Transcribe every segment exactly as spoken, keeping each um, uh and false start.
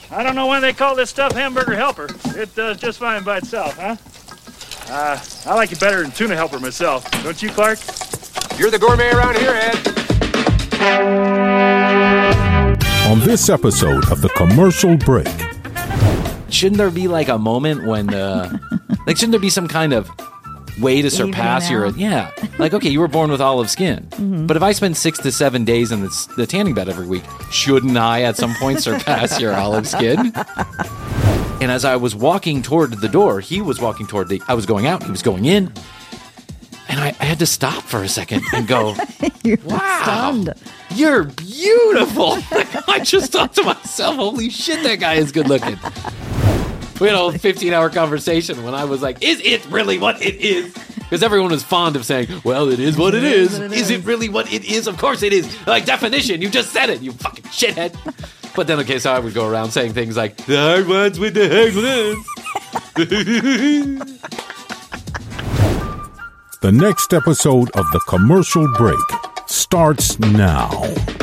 I don't know why they call this stuff hamburger helper. It does just fine by itself, huh? Uh, I like it better than tuna helper myself. Don't you, Clark? You're the gourmet around here, Ed. On this episode of The Commercial Break. Shouldn't there be like a moment when, uh, like, shouldn't there be some kind of way to surpass your, yeah. Like, okay, you were born with olive skin, mm-hmm. but if I spend six to seven days in the, the tanning bed every week, shouldn't I at some point surpass your olive skin? And as I was walking toward the door, he was walking toward the, I was going out, he was going in. And I, I had to stop for a second and go, wow, stunned. You're beautiful. I just thought to myself, holy shit, that guy is good looking. We had a fifteen-hour conversation when I was like, is it really what it is? Because everyone was fond of saying, well, it is what it is. It is it really what it is? Of course it is. Like, definition, you just said it, you fucking shithead. But then, okay, so I would go around saying things like, the hard ones with the hard ones. The next episode of The Commercial Break starts now.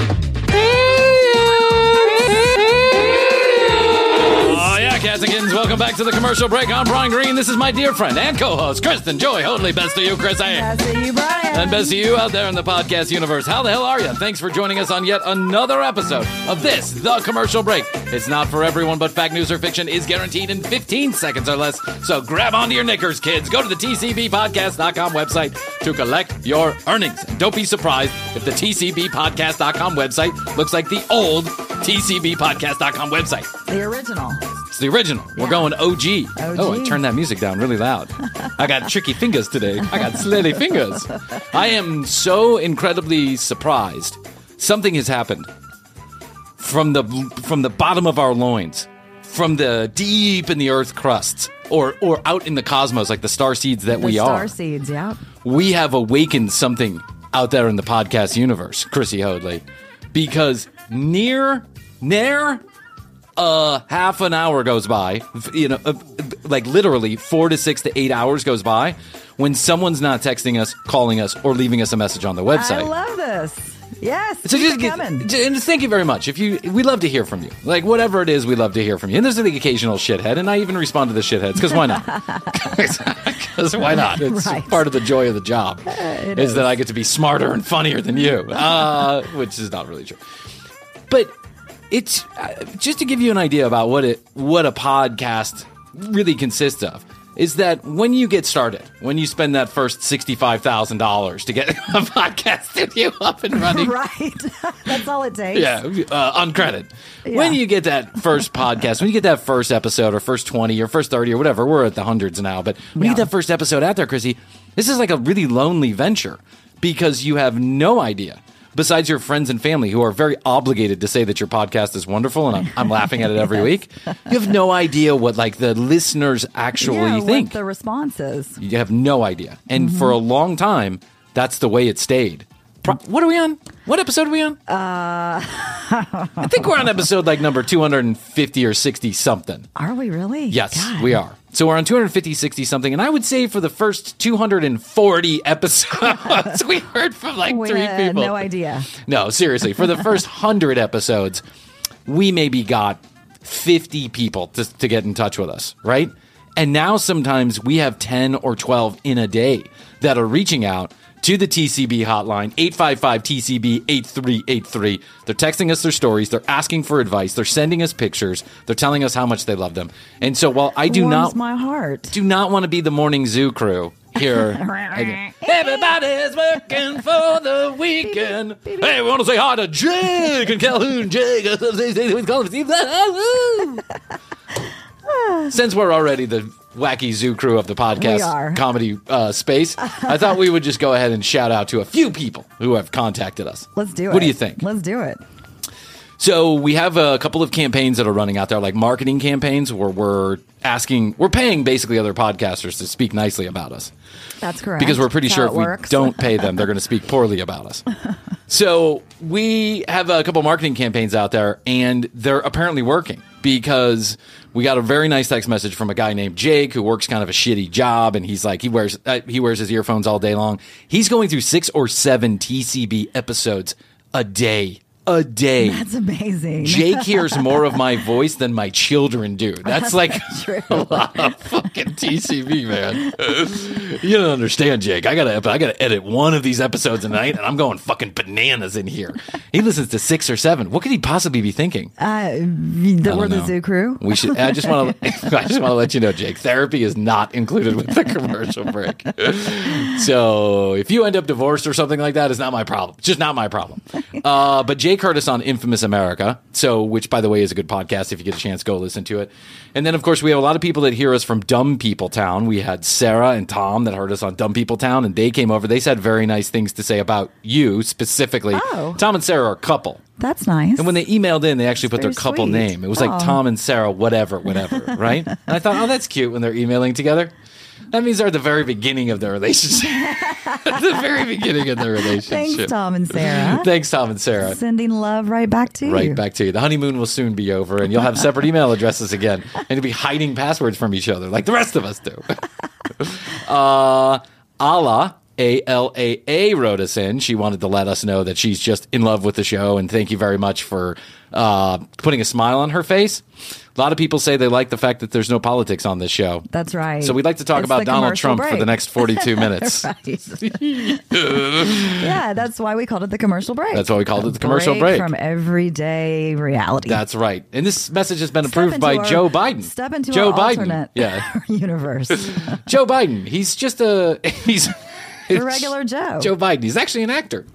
Cats and kittens, welcome back to The Commercial Break. I'm Brian Green. This is my dear friend and co-host, Kristen Joy Hoadley. Best to you, Chris A. Best to you, Brian. And best to you out there in the podcast universe. How the hell are you? Thanks for joining us on yet another episode of this, The Commercial Break. It's not for everyone, but fact, news, or fiction is guaranteed in fifteen seconds or less. So grab onto your knickers, kids. Go to the T C B podcast dot com website to collect your earnings. And don't be surprised if the T C B podcast dot com website looks like the old T C B podcast dot com website. The original. It's the original. Yeah. We're going O G. O G. Oh, I turned that music down really loud. I got tricky fingers today. I got slitty fingers. I am so incredibly surprised. Something has happened from the from the bottom of our loins, from the deep in the earth crusts, or or out in the cosmos, like the star seeds that the we star are. Star seeds, yeah. We have awakened something out there in the podcast universe, Chrissy Hoadley, because near, near. Uh, half an hour goes by, you know, uh, like literally four to six to eight hours goes by when someone's not texting us, calling us, or leaving us a message on the website. I love this. Yes, so just, keep it coming. And thank you very much. If you, we love to hear from you. Like whatever it is, we love to hear from you. And there's the occasional shithead, and I even respond to the shitheads because why not? Because why not? It's right. Part of the joy of the job it is, is that I get to be smarter and funnier than you, uh, which is not really true. But it's uh, just to give you an idea about what it what a podcast really consists of. Is that when you get started, when you spend that first sixty-five thousand dollars to get a podcast studio up and running. Right. That's all it takes. Yeah, uh, on credit. Yeah. When you get that first podcast, when you get that first episode or first twenty or first thirty or whatever, we're at the hundreds now, but when yeah. you get that first episode out there, Chrissy, this is like a really lonely venture because you have no idea. Besides your friends and family who are very obligated to say that your podcast is wonderful, and I'm, I'm laughing at it every yes. week, you have no idea what like the listeners actually yeah, think. What the response is. You have no idea. And mm-hmm. for a long time, that's the way it stayed. Pro- what are we on? What episode are we on? Uh, I think we're on episode like number two hundred fifty or sixty something. Are we really? Yes, God. we are. So we're on two hundred fifty, sixty something, and I would say for the first two hundred forty episodes, we heard from like we three had people. No idea. No, seriously. For the first one hundred episodes, we maybe got fifty people to, to get in touch with us, right? And now sometimes we have ten or twelve in a day that are reaching out to the T C B hotline, eight five five T C B eight three eight three. They're texting us their stories. They're asking for advice. They're sending us pictures. They're telling us how much they love them. And so while I do Warms not my heart. do not want to be the morning zoo crew here. Everybody's working for the weekend. Hey, we want to say hi to Jake and Calhoun. Jake. Since we're already the wacky zoo crew of the podcast comedy uh, space, I thought we would just go ahead and shout out to a few people who have contacted us. Let's do it. What do you think? Let's do it. So we have a couple of campaigns that are running out there, like marketing campaigns where we're asking, we're paying basically other podcasters to speak nicely about us. That's correct. Because we're pretty That's sure how if we works. don't pay them, they're going to speak poorly about us. So we have a couple marketing campaigns out there, and they're apparently working because we got a very nice text message from a guy named Jake who works kind of a shitty job, and he's like, he wears uh, he wears his earphones all day long. He's going through six or seven T C B episodes a day a day. That's amazing. Jake hears more of my voice than my children do. That's like True. a lot of fucking T C B, man. You don't understand, Jake. I gotta, I gotta edit one of these episodes a night, and I'm going fucking bananas in here. He listens to six or seven. What could he possibly be thinking? Uh, the, we're the know. Zoo Crew. We should. I just want to. I just want to let you know, Jake. Therapy is not included with the commercial break. So if you end up divorced or something like that, it's not my problem. It's just not my problem. Uh, but Jake heard us on Infamous America, so which, by the way, is a good podcast. If you get a chance, go listen to it. And then, of course, we have a lot of people that hear us from Dumb People Town. We had Sarah and Tom that heard us on Dumb People Town, and they came over. They said very nice things to say about you specifically. Oh. Tom and Sarah are a couple. That's nice. And when they emailed in, they actually put their very couple sweet. name. It was like Aw. Tom and Sarah, whatever, whatever, right? And I thought, oh, that's cute when they're emailing together. That means they're at the very beginning of their relationship. At the very beginning of their relationship. Thanks, Tom and Sarah. Thanks, Tom and Sarah. Sending love right back to you. Right back to you. The honeymoon will soon be over, and you'll have separate email addresses again, and you'll be hiding passwords from each other like the rest of us do. uh, Ala. A L A A wrote us in. She wanted to let us know that she's just in love with the show, and thank you very much for uh, putting a smile on her face. A lot of people say they like the fact that there's no politics on this show. That's right. So we'd like to talk It's about the Donald commercial Trump for break. the next forty-two minutes. Right. Yeah, that's why we called it the commercial break. That's why we called A it the commercial break. From everyday reality. That's right. And this message has been Step approved into by our- Joe Biden. Step into Joe our Biden. alternate Yeah. universe. Joe Biden. He's just a he's The regular Joe. Joe Biden. He's actually an actor.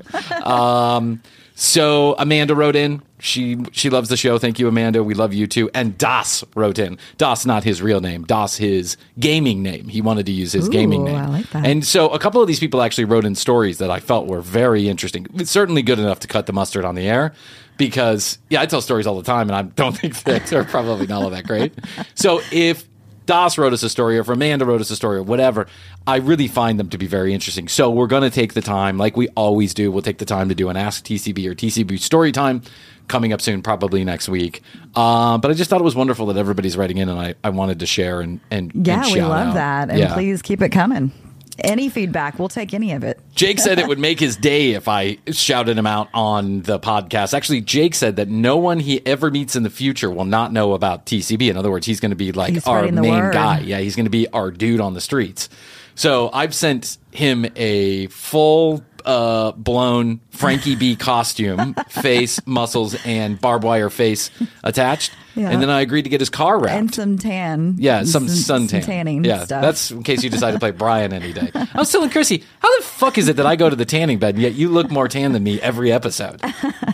Um, so Amanda wrote in. She she loves the show. Thank you, Amanda. We love you too. And Das wrote in. Das, not his real name. Das, his gaming name. He wanted to use his Ooh, gaming name. I like that. And so a couple of these people actually wrote in stories that I felt were very interesting. It's certainly good enough to cut the mustard on the air. Because, yeah, I tell stories all the time, and I don't think that they're probably not all that great. So if Das wrote us a story, or if Amanda wrote us a story, or whatever, I really find them to be very interesting. So we're going to take the time, like we always do, we'll take the time to do an Ask T C B or T C B story time coming up soon, probably next week. Uh, but I just thought it was wonderful that everybody's writing in, and I, I wanted to share and, and Yeah, and we shout love out. that. And Yeah. please keep it coming. Any feedback, we'll take any of it. Jake said it would make his day if I shouted him out on the podcast. Actually, Jake said that no one he ever meets in the future will not know about T C B. In other words, he's going to be like He's our spreading the main word. guy. Yeah, he's going to be our dude on the streets. So I've sent him a full uh, blown Frankie B costume, face, muscles, and barbed wire face attached. Yeah. And then I agreed to get his car wrapped. And some tan. Yeah, some sun tan. tanning Yeah, stuff. that's in case you decide to play Brian any day. I was telling Chrissy, how the fuck is it that I go to the tanning bed and yet you look more tan than me every episode?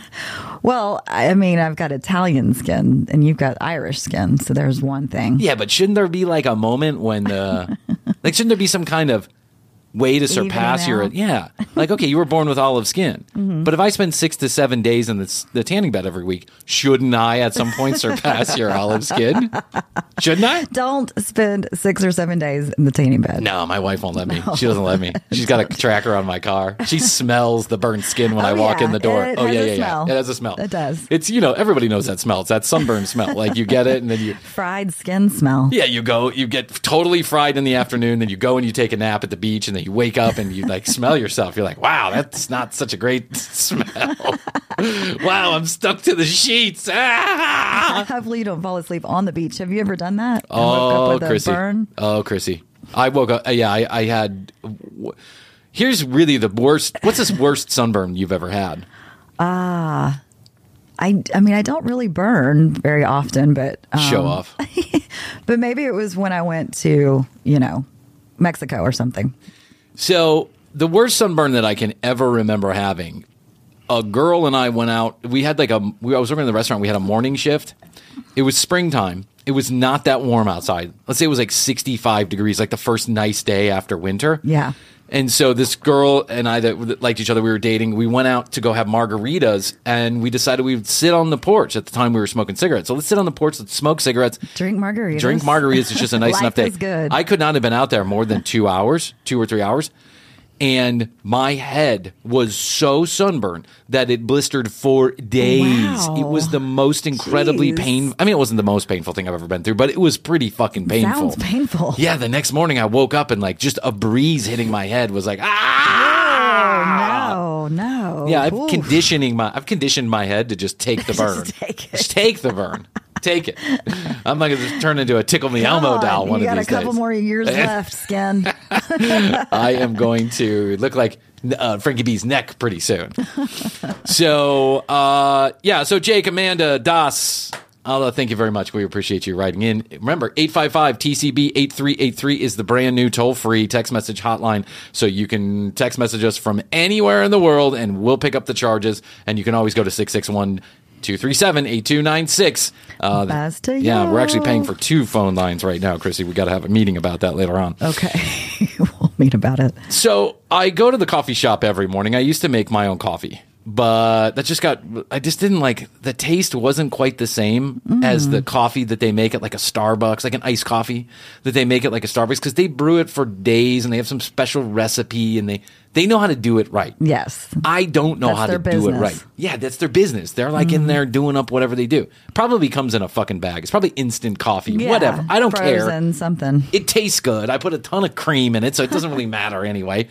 Well, I mean, I've got Italian skin and you've got Irish skin. So there's one thing. Yeah, but shouldn't there be like a moment when the like shouldn't there be some kind of way to surpass Evening your out. yeah like okay, you were born with olive skin, Mm-hmm. but if I spend six to seven days in the, the tanning bed every week, shouldn't I at some point surpass your olive skin? Shouldn't I? Don't spend six or seven days in the tanning bed. No, my wife won't let me. She doesn't let me. She's got a tracker on my car. She smells the burnt skin when Oh, I walk yeah. in the door. It oh has yeah, a yeah, smell. yeah. It has a smell. It does. It's you know everybody knows that smell. It's that sunburn smell. Like you get it and then you Fried skin smell. yeah you go you get totally fried in the afternoon. Then you go and you take a nap at the beach and then you wake up and you like smell yourself. You're like, wow, that's not such a great smell. Wow, I'm stuck to the sheets. Ah! Hopefully you don't fall asleep on the beach. Have you ever done that? And woke Oh, up with a Chrissy. burn? Oh, Chrissy. I woke up. uh, Yeah, I, I had. w- Here's really the worst. What's this worst sunburn you've ever had? I, I mean, I don't really burn very often, but um, Show off. But maybe it was when I went to, you know, Mexico or something. So the worst sunburn that I can ever remember having. A girl and I went out. We had like a. We, I was working in the restaurant. We had a morning shift. It was springtime. It was not that warm outside. Let's say it was like sixty-five degrees, like the first nice day after winter. Yeah. And so this girl and I that liked each other, we were dating, we went out to go have margaritas, and we decided we would sit on the porch. At the time, we were smoking cigarettes. So let's sit on the porch, let's smoke cigarettes. Drink margaritas. Drink margaritas. It's just a nice Life enough day. is good. I could not have been out there more than two hours, two or three hours. And my head was so sunburned that it blistered for days. Wow. It was the most incredibly Jeez. painful. I mean, it wasn't the most painful thing I've ever been through, but it was pretty fucking painful. Sounds painful. Yeah, the next morning I woke up and like just a breeze hitting my head was like, ah! Oh, no. Oh no. Yeah, I'm Oof. conditioning my I've conditioned my head to just take the burn. Just take it. Just take the burn. Take it. I'm not going to turn into a Tickle Me Elmo God, doll one you of got these a couple days. more years left, Skin. I am going to look like uh, Frankie B's neck pretty soon. So, uh, yeah. So, Jake, Amanda, Das, uh, thank you very much. We appreciate you writing in. Remember, eight five five T C B eight three eight three is the brand new toll-free text message hotline. So you can text message us from anywhere in the world, and we'll pick up the charges. And you can always go to six six one, two three seven, eight two nine six. Uh, Best to yeah, you. we're actually paying for two phone lines right now, Chrissy. We got to have a meeting about that later on. Okay. We'll meet about it. So I go to the coffee shop every morning. I used to make my own coffee, but that just got, I just didn't like, the taste wasn't quite the same mm. as the coffee that they make at like a Starbucks, like an iced coffee that they make at like a Starbucks, because they brew it for days and they have some special recipe and they, they know how to do it right. Yes. I don't know That's how to their do it business. right. Yeah, that's their business. They're like mm. in there doing up whatever they do. Probably comes in a fucking bag. It's probably instant coffee, Yeah, whatever. I don't frozen, care. Something. It tastes good. I put a ton of cream in it, so it doesn't really matter anyway.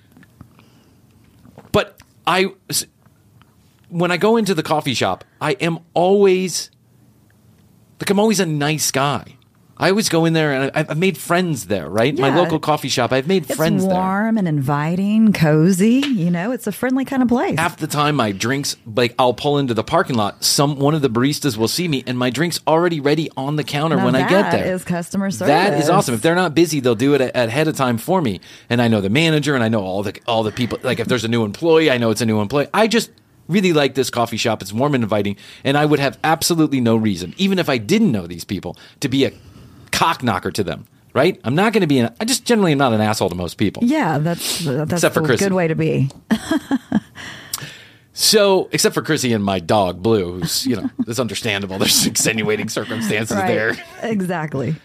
But I, when I go into the coffee shop, I am always, like, I'm always a nice guy. I always go in there and I- I've made friends there, right? My Yeah. local coffee shop, I've made It's friends there. warm and inviting, cozy. You know, it's a friendly kind of place. Half the time my drinks, like I'll pull into the parking lot, some one of the baristas will see me and my drink's already ready on the counter Now when I get that there. is customer service. That is awesome. If they're not busy, they'll do it a- ahead of time for me. And I know the manager and I know all the all the people. Like if there's a new employee, I know it's a new employee. I just really like this coffee shop. It's warm and inviting. And I would have absolutely no reason, even if I didn't know these people, to be a cock knocker to them. Right? I'm not going to be an, I just generally am not an asshole to most people. Yeah, that's that's Except for a Chrissy. good way to be. So, except for Chrissy and my dog, Blue, who's, you know, it's understandable. There's extenuating circumstances Right. there. Exactly.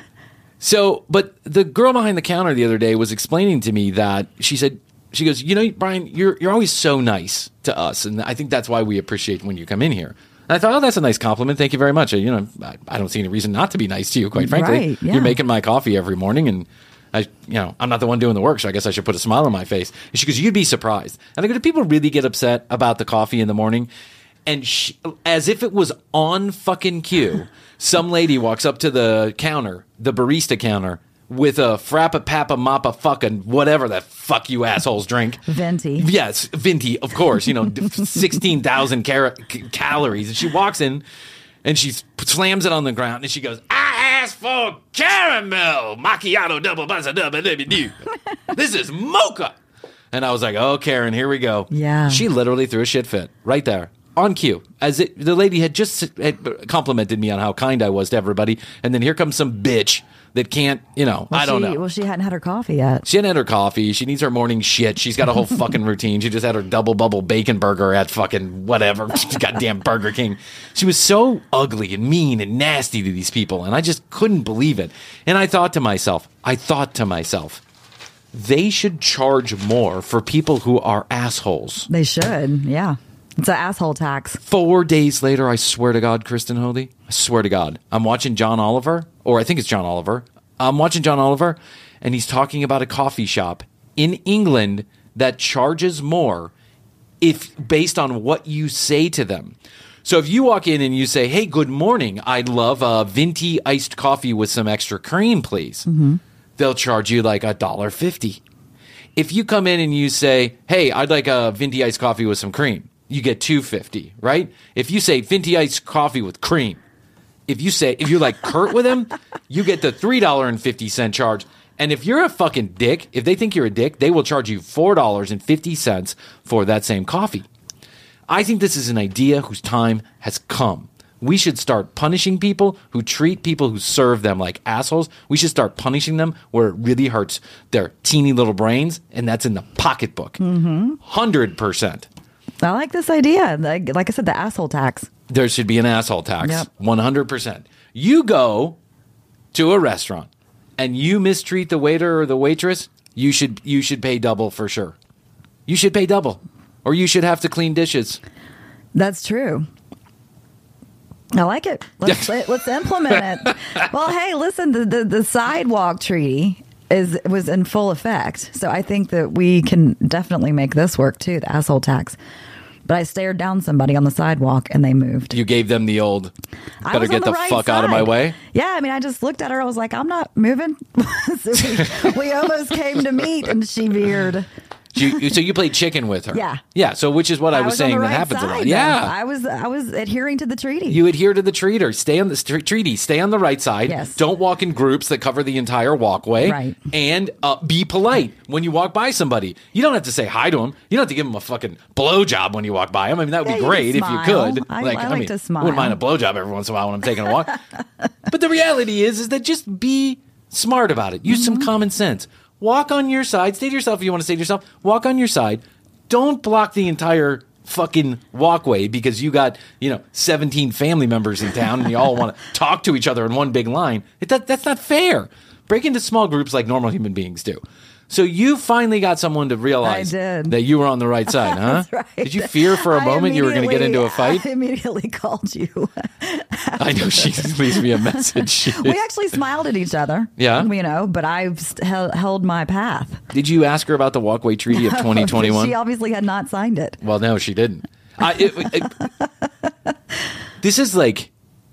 So, but the girl behind the counter the other day was explaining to me that she said, she goes, you know, Brian, you're you're always so nice to us. And I think that's why we appreciate when you come in here. And I thought, oh, that's a nice compliment. Thank you very much. You know, I, I don't see any reason not to be nice to you, quite frankly. Right, yeah. You're making my coffee every morning and I, you know, I'm not the one doing the work, so I guess I should put a smile on my face. And she goes, you'd be surprised. And I go, do people really get upset about the coffee in the morning? And she, as if it was on fucking cue, some lady walks up to the counter, the barista counter, with a frappa pappa mappa fucking whatever the fuck you assholes drink. Venti. Yes, Venti, of course. You know, sixteen thousand car- calories. And she walks in and she slams it on the ground and she goes, I asked for caramel macchiato double buzzer double double do. This is mocha. And I was like, oh, Karen, here we go. Yeah. She literally threw a shit fit right there. On cue, as it, the lady had just had complimented me on how kind I was to everybody, and then here comes some bitch that can't, you know, Well, I don't she, know. Well, she hadn't had her coffee yet. She hadn't had her coffee. She needs her morning shit. She's got a whole fucking routine. She just had her double bubble bacon burger at fucking whatever, goddamn Burger King. She was so ugly and mean and nasty to these people, and I just couldn't believe it. And I thought to myself, I thought to myself, they should charge more for people who are assholes. They should. Yeah. It's an asshole tax. Four days later, I swear to God, Kristen Holy, I swear to God, I'm watching John Oliver, or I think it's John Oliver. I'm watching John Oliver, and he's talking about a coffee shop in England that charges more if based on what you say to them. So if you walk in and you say, hey, good morning, I'd love a venti iced coffee with some extra cream, please. Mm-hmm. They'll charge you like a dollar fifty. If you come in and you say, hey, I'd like a venti iced coffee with some cream, you get two fifty, right? If you say venti iced coffee with cream, if you say if you're like Kurt with him, you get the three dollars and fifty cents charge. And if you're a fucking dick, if they think you're a dick, they will charge you four dollars and fifty cents for that same coffee. I think this is an idea whose time has come. We should start punishing people who treat people who serve them like assholes. We should start punishing them where it really hurts their teeny little brains, and that's in the pocketbook. Mm-hmm. one hundred percent. I like this idea. Like, like I said, the asshole tax. There should be an asshole tax. Yep. one hundred percent. You go to a restaurant and you mistreat the waiter or the waitress, you should you should pay double for sure. You should pay double. Or you should have to clean dishes. That's true. I like it. Let's let's implement it. Well, hey, listen, the, the, the sidewalk treaty is was in full effect. So I think that we can definitely make this work too, the asshole tax. But I stared down somebody on the sidewalk and they moved. You gave them the old, I better was get on the, the right fuck out of my side. way? Yeah, I mean, I just looked at her. I was like, I'm not moving. So we, we almost came to meet and she veered. You, so you played chicken with her. Yeah. Yeah, so which is what I, I was, was on saying the that right happens a side lot. then. Yeah. I was I was adhering to the treaty. You adhere to the treaty. Stay on the st- treaty. Stay on the right side. Yes. Don't walk in groups that cover the entire walkway. Right. And uh, be polite when you walk by somebody. You don't have to say hi to them. You don't have to give them a fucking blowjob when you walk by them. I mean, that would Yeah, be you great can if you smile. could. I- I like mean, to smile. wouldn't mind a blowjob every once in a while when I'm taking a walk. But the reality is, is that just be smart about it. Use Mm-hmm. some common sense. Walk on your side. Stay to yourself if you want to stay to yourself. Walk on your side. Don't block the entire fucking walkway because you got, you know, seventeen family members in town and you all want to talk to each other in one big line. It, that, that's not fair. Break into small groups like normal human beings do. So you finally got someone to realize I did. that you were on the right side, huh? That's right. Did you fear for a I moment you were going to get into a fight? I immediately called you. I know she leaves me a message. We actually smiled at each other. Yeah? You know, but I've st- held, held my path. Did you ask her about the Walkway Treaty of twenty twenty-one? She obviously had not signed it. Well, no, she didn't. I, it, it, this is like,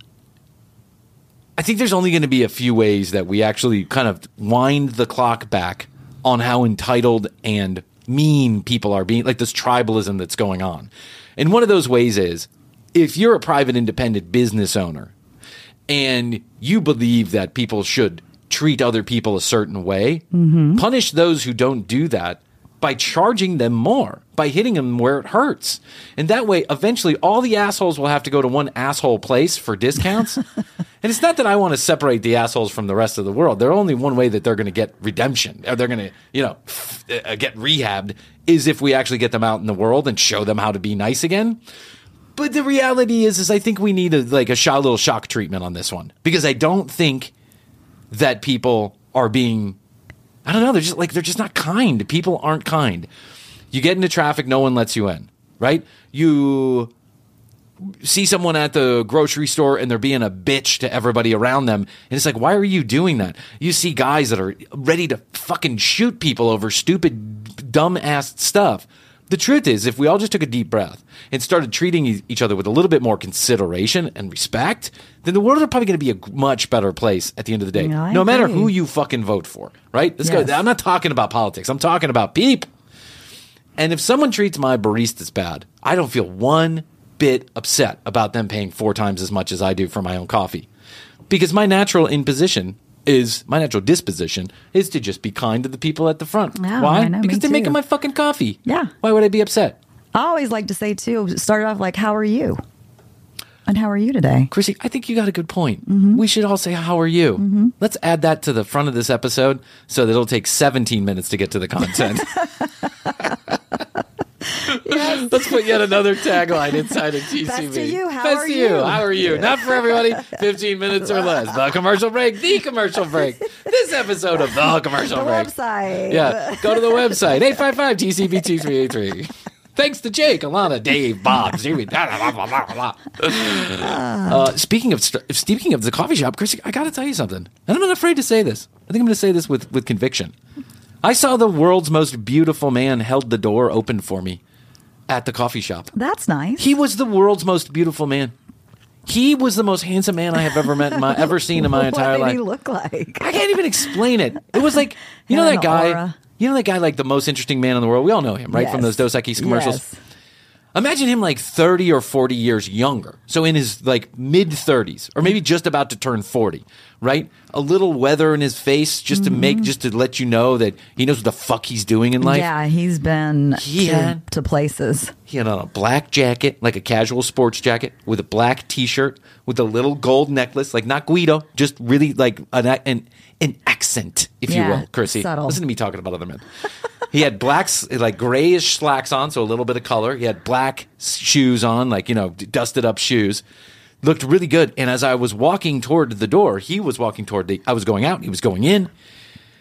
I think there's only going to be a few ways that we actually kind of wind the clock back on how entitled and mean people are being, like this tribalism that's going on. And one of those ways is if you're a private independent business owner and you believe that people should treat other people a certain way, mm-hmm. punish those who don't do that by charging them more, by hitting them where it hurts. And that way, eventually, all the assholes will have to go to one asshole place for discounts. And it's not that I want to separate the assholes from the rest of the world. There's only one way that they're going to get redemption, or they're going to, you know, f- uh, get rehabbed, is if we actually get them out in the world and show them how to be nice again. But the reality is, is I think we need a, like a shot, little shock treatment on this one, because I don't think that people are being, I don't know, they're just like, they're just not kind. People aren't kind. You get into traffic, no one lets you in, right? You see someone at the grocery store and they're being a bitch to everybody around them. And it's like, why are you doing that? You see guys that are ready to fucking shoot people over stupid, dumb-ass stuff. The truth is, if we all just took a deep breath and started treating e- each other with a little bit more consideration and respect, then the world is probably going to be a much better place at the end of the day. No, I no matter agree. who you fucking vote for, right? Let's Yes. go. I'm not talking about politics. I'm talking about people. And if someone treats my baristas bad, I don't feel one bit upset about them paying four times as much as I do for my own coffee. Because my natural imposition is, my natural disposition is to just be kind to the people at the front. Yeah, Why? I know, me Because they're too. making my fucking coffee. Yeah. Why would I be upset? I always like to say, too, start off like, how are you? And how are you today? Chrissy, I think you got a good point. Mm-hmm. We should all say, how are you? Mm-hmm. Let's add that to the front of this episode so that it'll take seventeen minutes to get to the content. Yes. Let's put yet another tagline inside of T C B. Best to you, how Best are to you? you? How are you? Not for everybody. fifteen minutes or less. The commercial break. The commercial break. This episode of The Commercial The Break. website. Yeah. Go to the website. eight five five T C B two three eight three. Thanks to Jake, Alana, Dave, Bob, Stevie. uh, speaking of st- speaking of the coffee shop, Chris, I got to tell you something. And I'm not afraid to say this. I think I'm going to say this with, with conviction. I saw the world's most beautiful man held the door open for me at the coffee shop. That's nice. He was the world's most beautiful man. He was the most handsome man I have ever met in my ever seen in my entire what life. did he look like? I can't even explain it. It was like, you know Had that an guy, aura. you know that guy like the most interesting man in the world? We all know him, right? Yes. From those Dos Equis commercials. Yes. Imagine him like thirty or forty years younger. So in his like mid thirties or maybe just about to turn forty, right? A little weather in his face just to make, just to let you know that he knows what the fuck he's doing in life. Yeah, he's been He to, had- to places. He had on a black jacket, like a casual sports jacket, with a black T-shirt, with a little gold necklace, like not Guido, just really like an an, an accent, if Yeah, you will, Chrissy. subtle. Listen to me talking about other men. He had black, like grayish slacks on, so a little bit of color. He had black shoes on, like, you know, dusted up shoes. Looked really good. And as I was walking toward the door, he was walking toward the, I was going out, he was going in.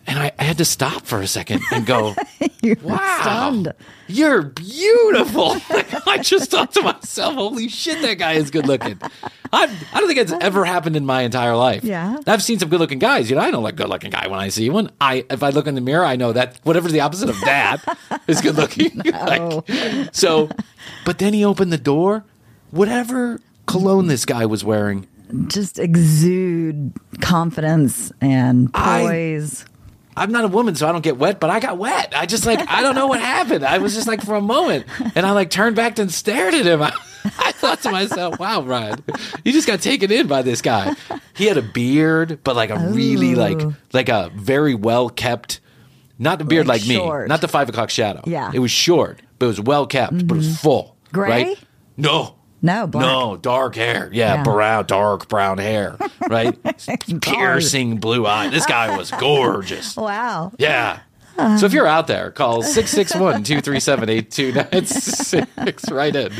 And I, I had to stop for a second and go, You're wow, stunned. you're beautiful. Like, I just thought to myself, holy shit, that guy is good looking. I've, I don't think it's ever happened in my entire life. Yeah. I've seen some good looking guys. You know, I don't like good looking guy when I see one. I If I look in the mirror, I know that whatever's the opposite of that is good looking. No. Like, so, but then he opened the door. Whatever cologne this guy was wearing, Just exude confidence and poise. I, I'm not a woman, so I don't get wet, but I got wet. I just like, I don't know what happened. I was just like for a moment, and I like turned back and stared at him. I, I thought to myself, wow, Ryan, you just got taken in by this guy. He had a beard, but like a really like, like a very well kept, not the beard Like like, me, short. not the five o'clock shadow. Yeah. It was short, but it was well kept, but it was full. Gray? Right? No. No, black. No, dark hair. Yeah, Yeah. brown, dark brown hair. Right? Piercing blue eye. This guy was gorgeous. Wow. Yeah. So if you're out there, call six six one, two three seven, eight two nine six right in.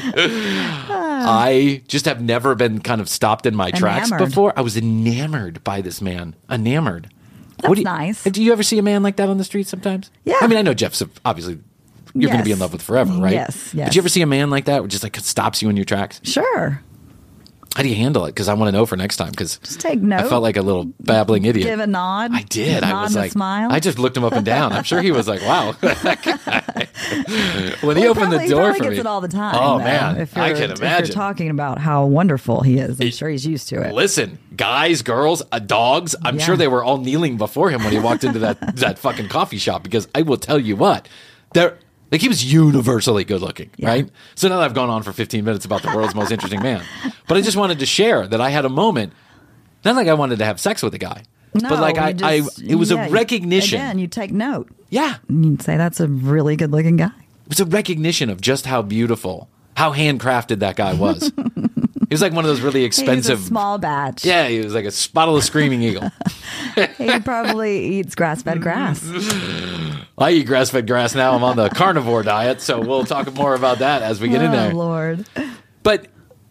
I just have never been kind of stopped in my tracks Enamored. before. I was enamored by this man. Enamored. That's do you, nice. Do you ever see a man like that on the street sometimes? Yeah. I mean, I know Jeff's obviously you're going to be in Yes. love with forever, right? Yes, yes. But do you ever see a man like that who just like stops you in your tracks? Sure. How do you handle it? Because I want to know for next time. Because Just take note. I felt like a little babbling idiot. Give a nod. I did. Nod I was and like, a smile. I just looked him up and down. I'm sure he was like, "Wow." That guy. When he Well, opened probably, the he door probably for gets me, it all the time. oh though. man, If I you're- can If imagine. you're talking about how wonderful he is, I'm sure he's used to it. Listen, guys, girls, uh, dogs. I'm Yeah. sure they were all kneeling before him when he walked into that that fucking coffee shop. Because I will tell you what, there. Like he was universally good looking, Yeah. right? So now that I've gone on for fifteen minutes about the world's most interesting man, but I just wanted to share that I had a moment. Not like I wanted to have sex with a guy, No, but like I, you just- I, it was yeah, a recognition. Again, you take note. Yeah, And you'd say that's a really good looking guy. it was a recognition of just how beautiful, how handcrafted that guy was. He was like one of those really expensive. He's a small batch. Yeah, he was like a bottle of Screaming Eagle. He probably eats grass fed grass. I eat grass-fed grass now. I'm on the carnivore diet, so we'll talk more about that as we get in Oh, there. Lord. But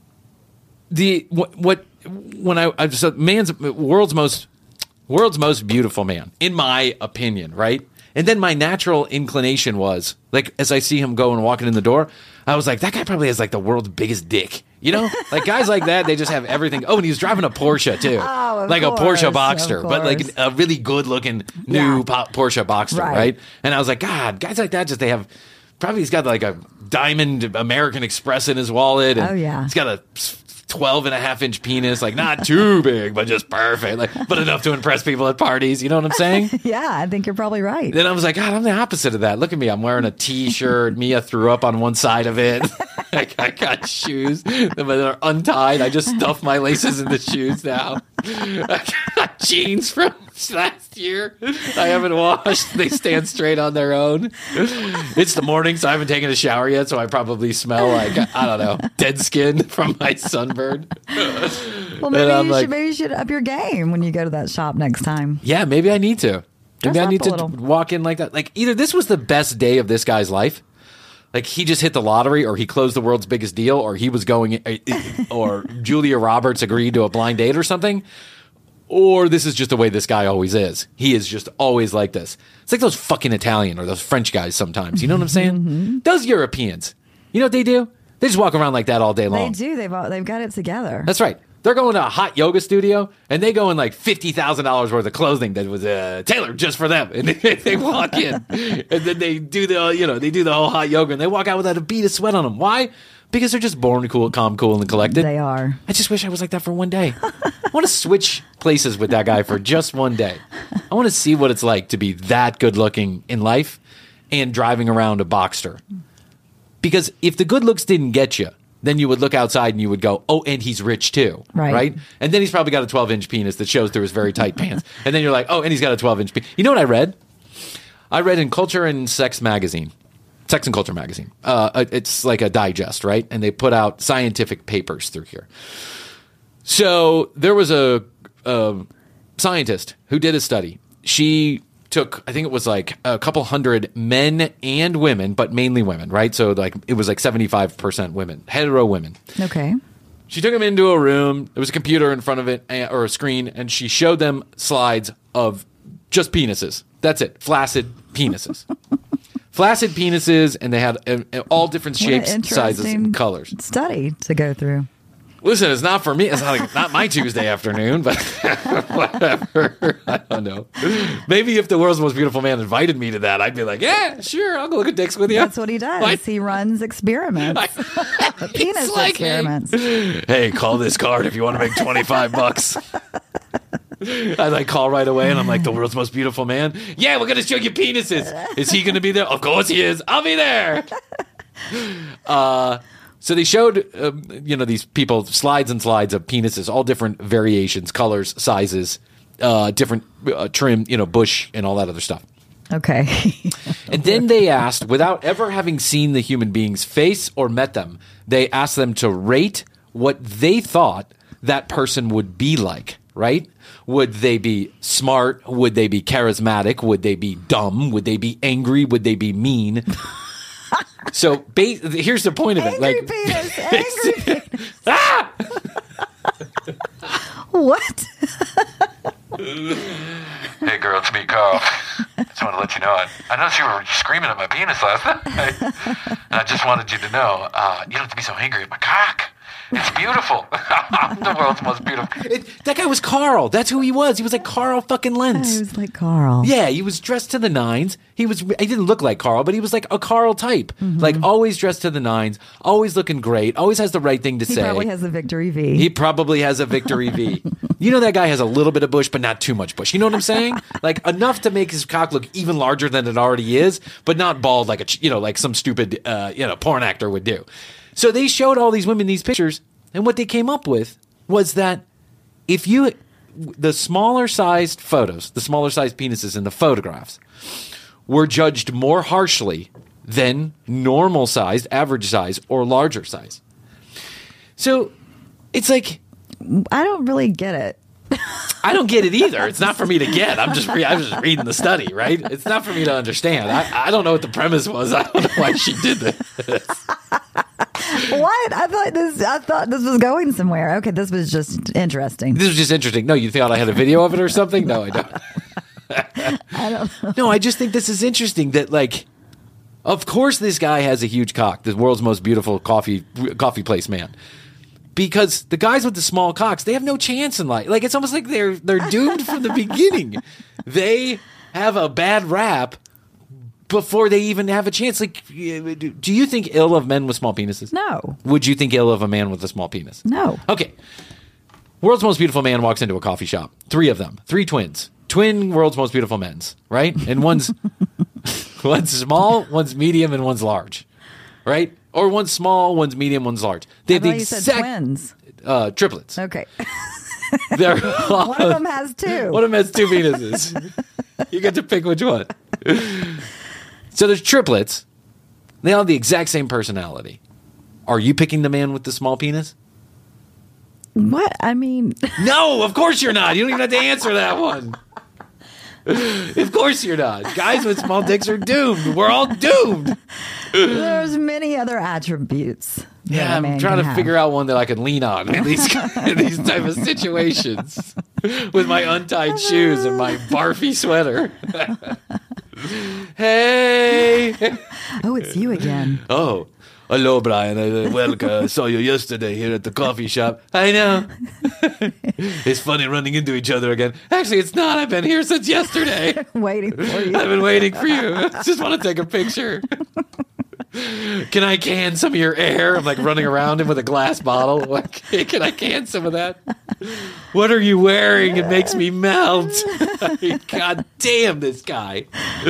the what, what when I, I so man's world's most world's most beautiful man, in my opinion, right? And then my natural inclination was like, as I see him go and walking in the door, I was like, that guy probably has like the world's biggest dick. You know, like guys like that, they just have everything. Oh, and he's driving a Porsche too, Oh, of like a course, Porsche of Boxster, but like course. a really good looking new Yeah. po- Porsche Boxster, Right. right? And I was like, God, guys like that, just they have. Probably he's got like a diamond American Express in his wallet. And Oh, yeah. he's got a twelve and a half inch penis, like not too big, but just perfect, like but enough to impress people at parties. You know what I'm saying? Yeah, I think you're probably right. Then I was like, God, I'm the opposite of that. Look at me. I'm wearing a t-shirt. Mia threw up on one side of it. I, I got shoes, but they're untied. I just stuffed my laces in the shoes now. I got jeans from last year. I haven't washed. They stand straight on their own. It's the morning, so I haven't taken a shower yet, so I probably smell like, I don't know, dead skin from my sunburn. Well, maybe I'm you like- should maybe you should up your game when you go to that shop next time. Yeah, maybe I need to. Maybe Dress I up need a to little. walk in like that. Like either this was the best day of this guy's life, like he just hit the lottery, or he closed the world's biggest deal, or he was going, or Julia Roberts agreed to a blind date or something, or this is just the way this guy always is. He is just always like this. It's like those fucking Italian or those French guys sometimes. You know what I'm saying? Mm-hmm. Those Europeans. You know what they do? They just walk around like that all day They long. do. They've all, they've got it together. That's right. They're going to a hot yoga studio, and they go in like fifty thousand dollars worth of clothing that was uh, tailored just for them. And they, they walk in, and then they do the, you know, they do the whole hot yoga, and they walk out without a bead of sweat on them. Why? Because they're just born cool, calm, cool, and collected. They are. I just wish I was like that for one day. I want to switch places with that guy for just one day. I want to see what it's like to be that good looking in life and driving around a Boxster. Because if the good looks didn't get you, then you would look outside and you would go, oh, and he's rich too. Right. Right? And then he's probably got a twelve inch penis that shows through his very tight pants. And then you're like, oh, and he's got a twelve inch penis. You know what I read? I read in Culture and Sex magazine, Sex and Culture magazine. Uh, it's like a digest, right? And they put out scientific papers through here. So there was a, a scientist who did a study. She took, I think it was like a couple hundred men and women, but mainly women, right? So like it was like seventy-five percent women, hetero women. Okay. She took them into a room. There was a computer in front of it, eh, or a screen, and she showed them slides of just penises. That's it. Flaccid penises. Flaccid penises, and they had uh, uh, all different What an shapes, sizes, interesting and colors. Study to go through. Listen, it's not for me. It's not, like, not my Tuesday afternoon, but whatever. I don't know. Maybe if the world's most beautiful man invited me to that, I'd be like, yeah, sure, I'll go look at dicks with you. That's what he does. Like, he runs experiments. Penis it's like, experiments. Hey, hey, call this card if you want to make twenty-five bucks. I like call right away, and I'm like, the world's most beautiful man. Yeah, we're gonna show you penises. Is he gonna be there? Of course he is. I'll be there. Uh, so they showed, uh, you know, these people slides and slides of penises, all different variations, colors, sizes, uh, different uh, trim, you know, bush, and all that other stuff. Okay. And then they asked, without ever having seen the human being's face or met them, they asked them to rate what they thought that person would be like, right? Would they be smart? Would they be charismatic? Would they be dumb? Would they be angry? Would they be mean? So ba- here's the point of it. Angry Like, penis. Angry penis. ah! What? Hey girl, it's me, Carl. Just want to let you know, I, I noticed you were screaming at my penis last night. And I just wanted you to know, uh, you don't have to be so angry at my cock. It's beautiful. The world's most beautiful. It, that guy was Carl. That's who he was. He was like Carl fucking He Lentz. was like Carl. Yeah, he was dressed to the nines. He was. He didn't look like Carl, but he was like a Carl type. Like always dressed to the nines, always looking great, always has the right thing to He say. probably has a Victory V. He probably has a Victory V. You know that guy has a little bit of bush, but not too much bush. You know what I'm saying? Like enough to make his cock look even larger than it already is, but not bald like a ch- you know like some stupid uh, you know porn actor would do. So they showed all these women these pictures, and what they came up with was that if you the smaller sized photos, the smaller sized penises in the photographs were judged more harshly than normal sized, average size, or larger size. So it's like, I don't really get it. I don't get it either. It's not for me to get. I'm just re- I'm just reading the study, right? It's not for me to understand. I, I don't know what the premise was. I don't know why she did this. What? I thought this. I thought this was going somewhere. Okay, this was just interesting. This was just interesting. No, you thought I had a video of it or something? No, I don't. I don't know. No, I just think this is interesting that, like, of course this guy has a huge cock, the world's most beautiful coffee coffee place man. Because the guys with the small cocks, they have no chance in life. Like, it's almost like they're they're doomed from the beginning. They have a bad rap before they even have a chance. Like, do you think ill of men with small penises? No. Would you think ill of a man with a small penis? No. Okay. World's most beautiful man walks into a coffee shop. Three of them. Three twins. Twin world's most beautiful men's, right? And one's one's small, one's medium, and one's large, right? Or one's small, one's medium, one's large. They I have the thought you said exact twins. uh, triplets. Okay. They're all, One of them has two. One of them has two penises. You get to pick which one. So there's triplets. They all have the exact same personality. Are you picking the man with the small penis? What? I mean, No, of course you're not. You don't even have to answer that one. Of course you're not. Guys with small dicks are doomed. We're all doomed. there's many other attributes. that Yeah, a I'm man trying can to have. figure out one that I can lean on in these in these type of situations with my untied shoes and my barfy sweater. Hey. Oh, it's you again. Oh, hello, Brian. I, well, I saw you yesterday here at the coffee shop. I know. It's funny running into each other again. Actually, it's not. I've been here since yesterday. Waiting for you. I've been waiting for you. I just want to take a picture. Can I can some of your air? I'm like running around him with a glass bottle. Like, hey, can I can some of that? What are you wearing? It makes me melt. God damn this guy.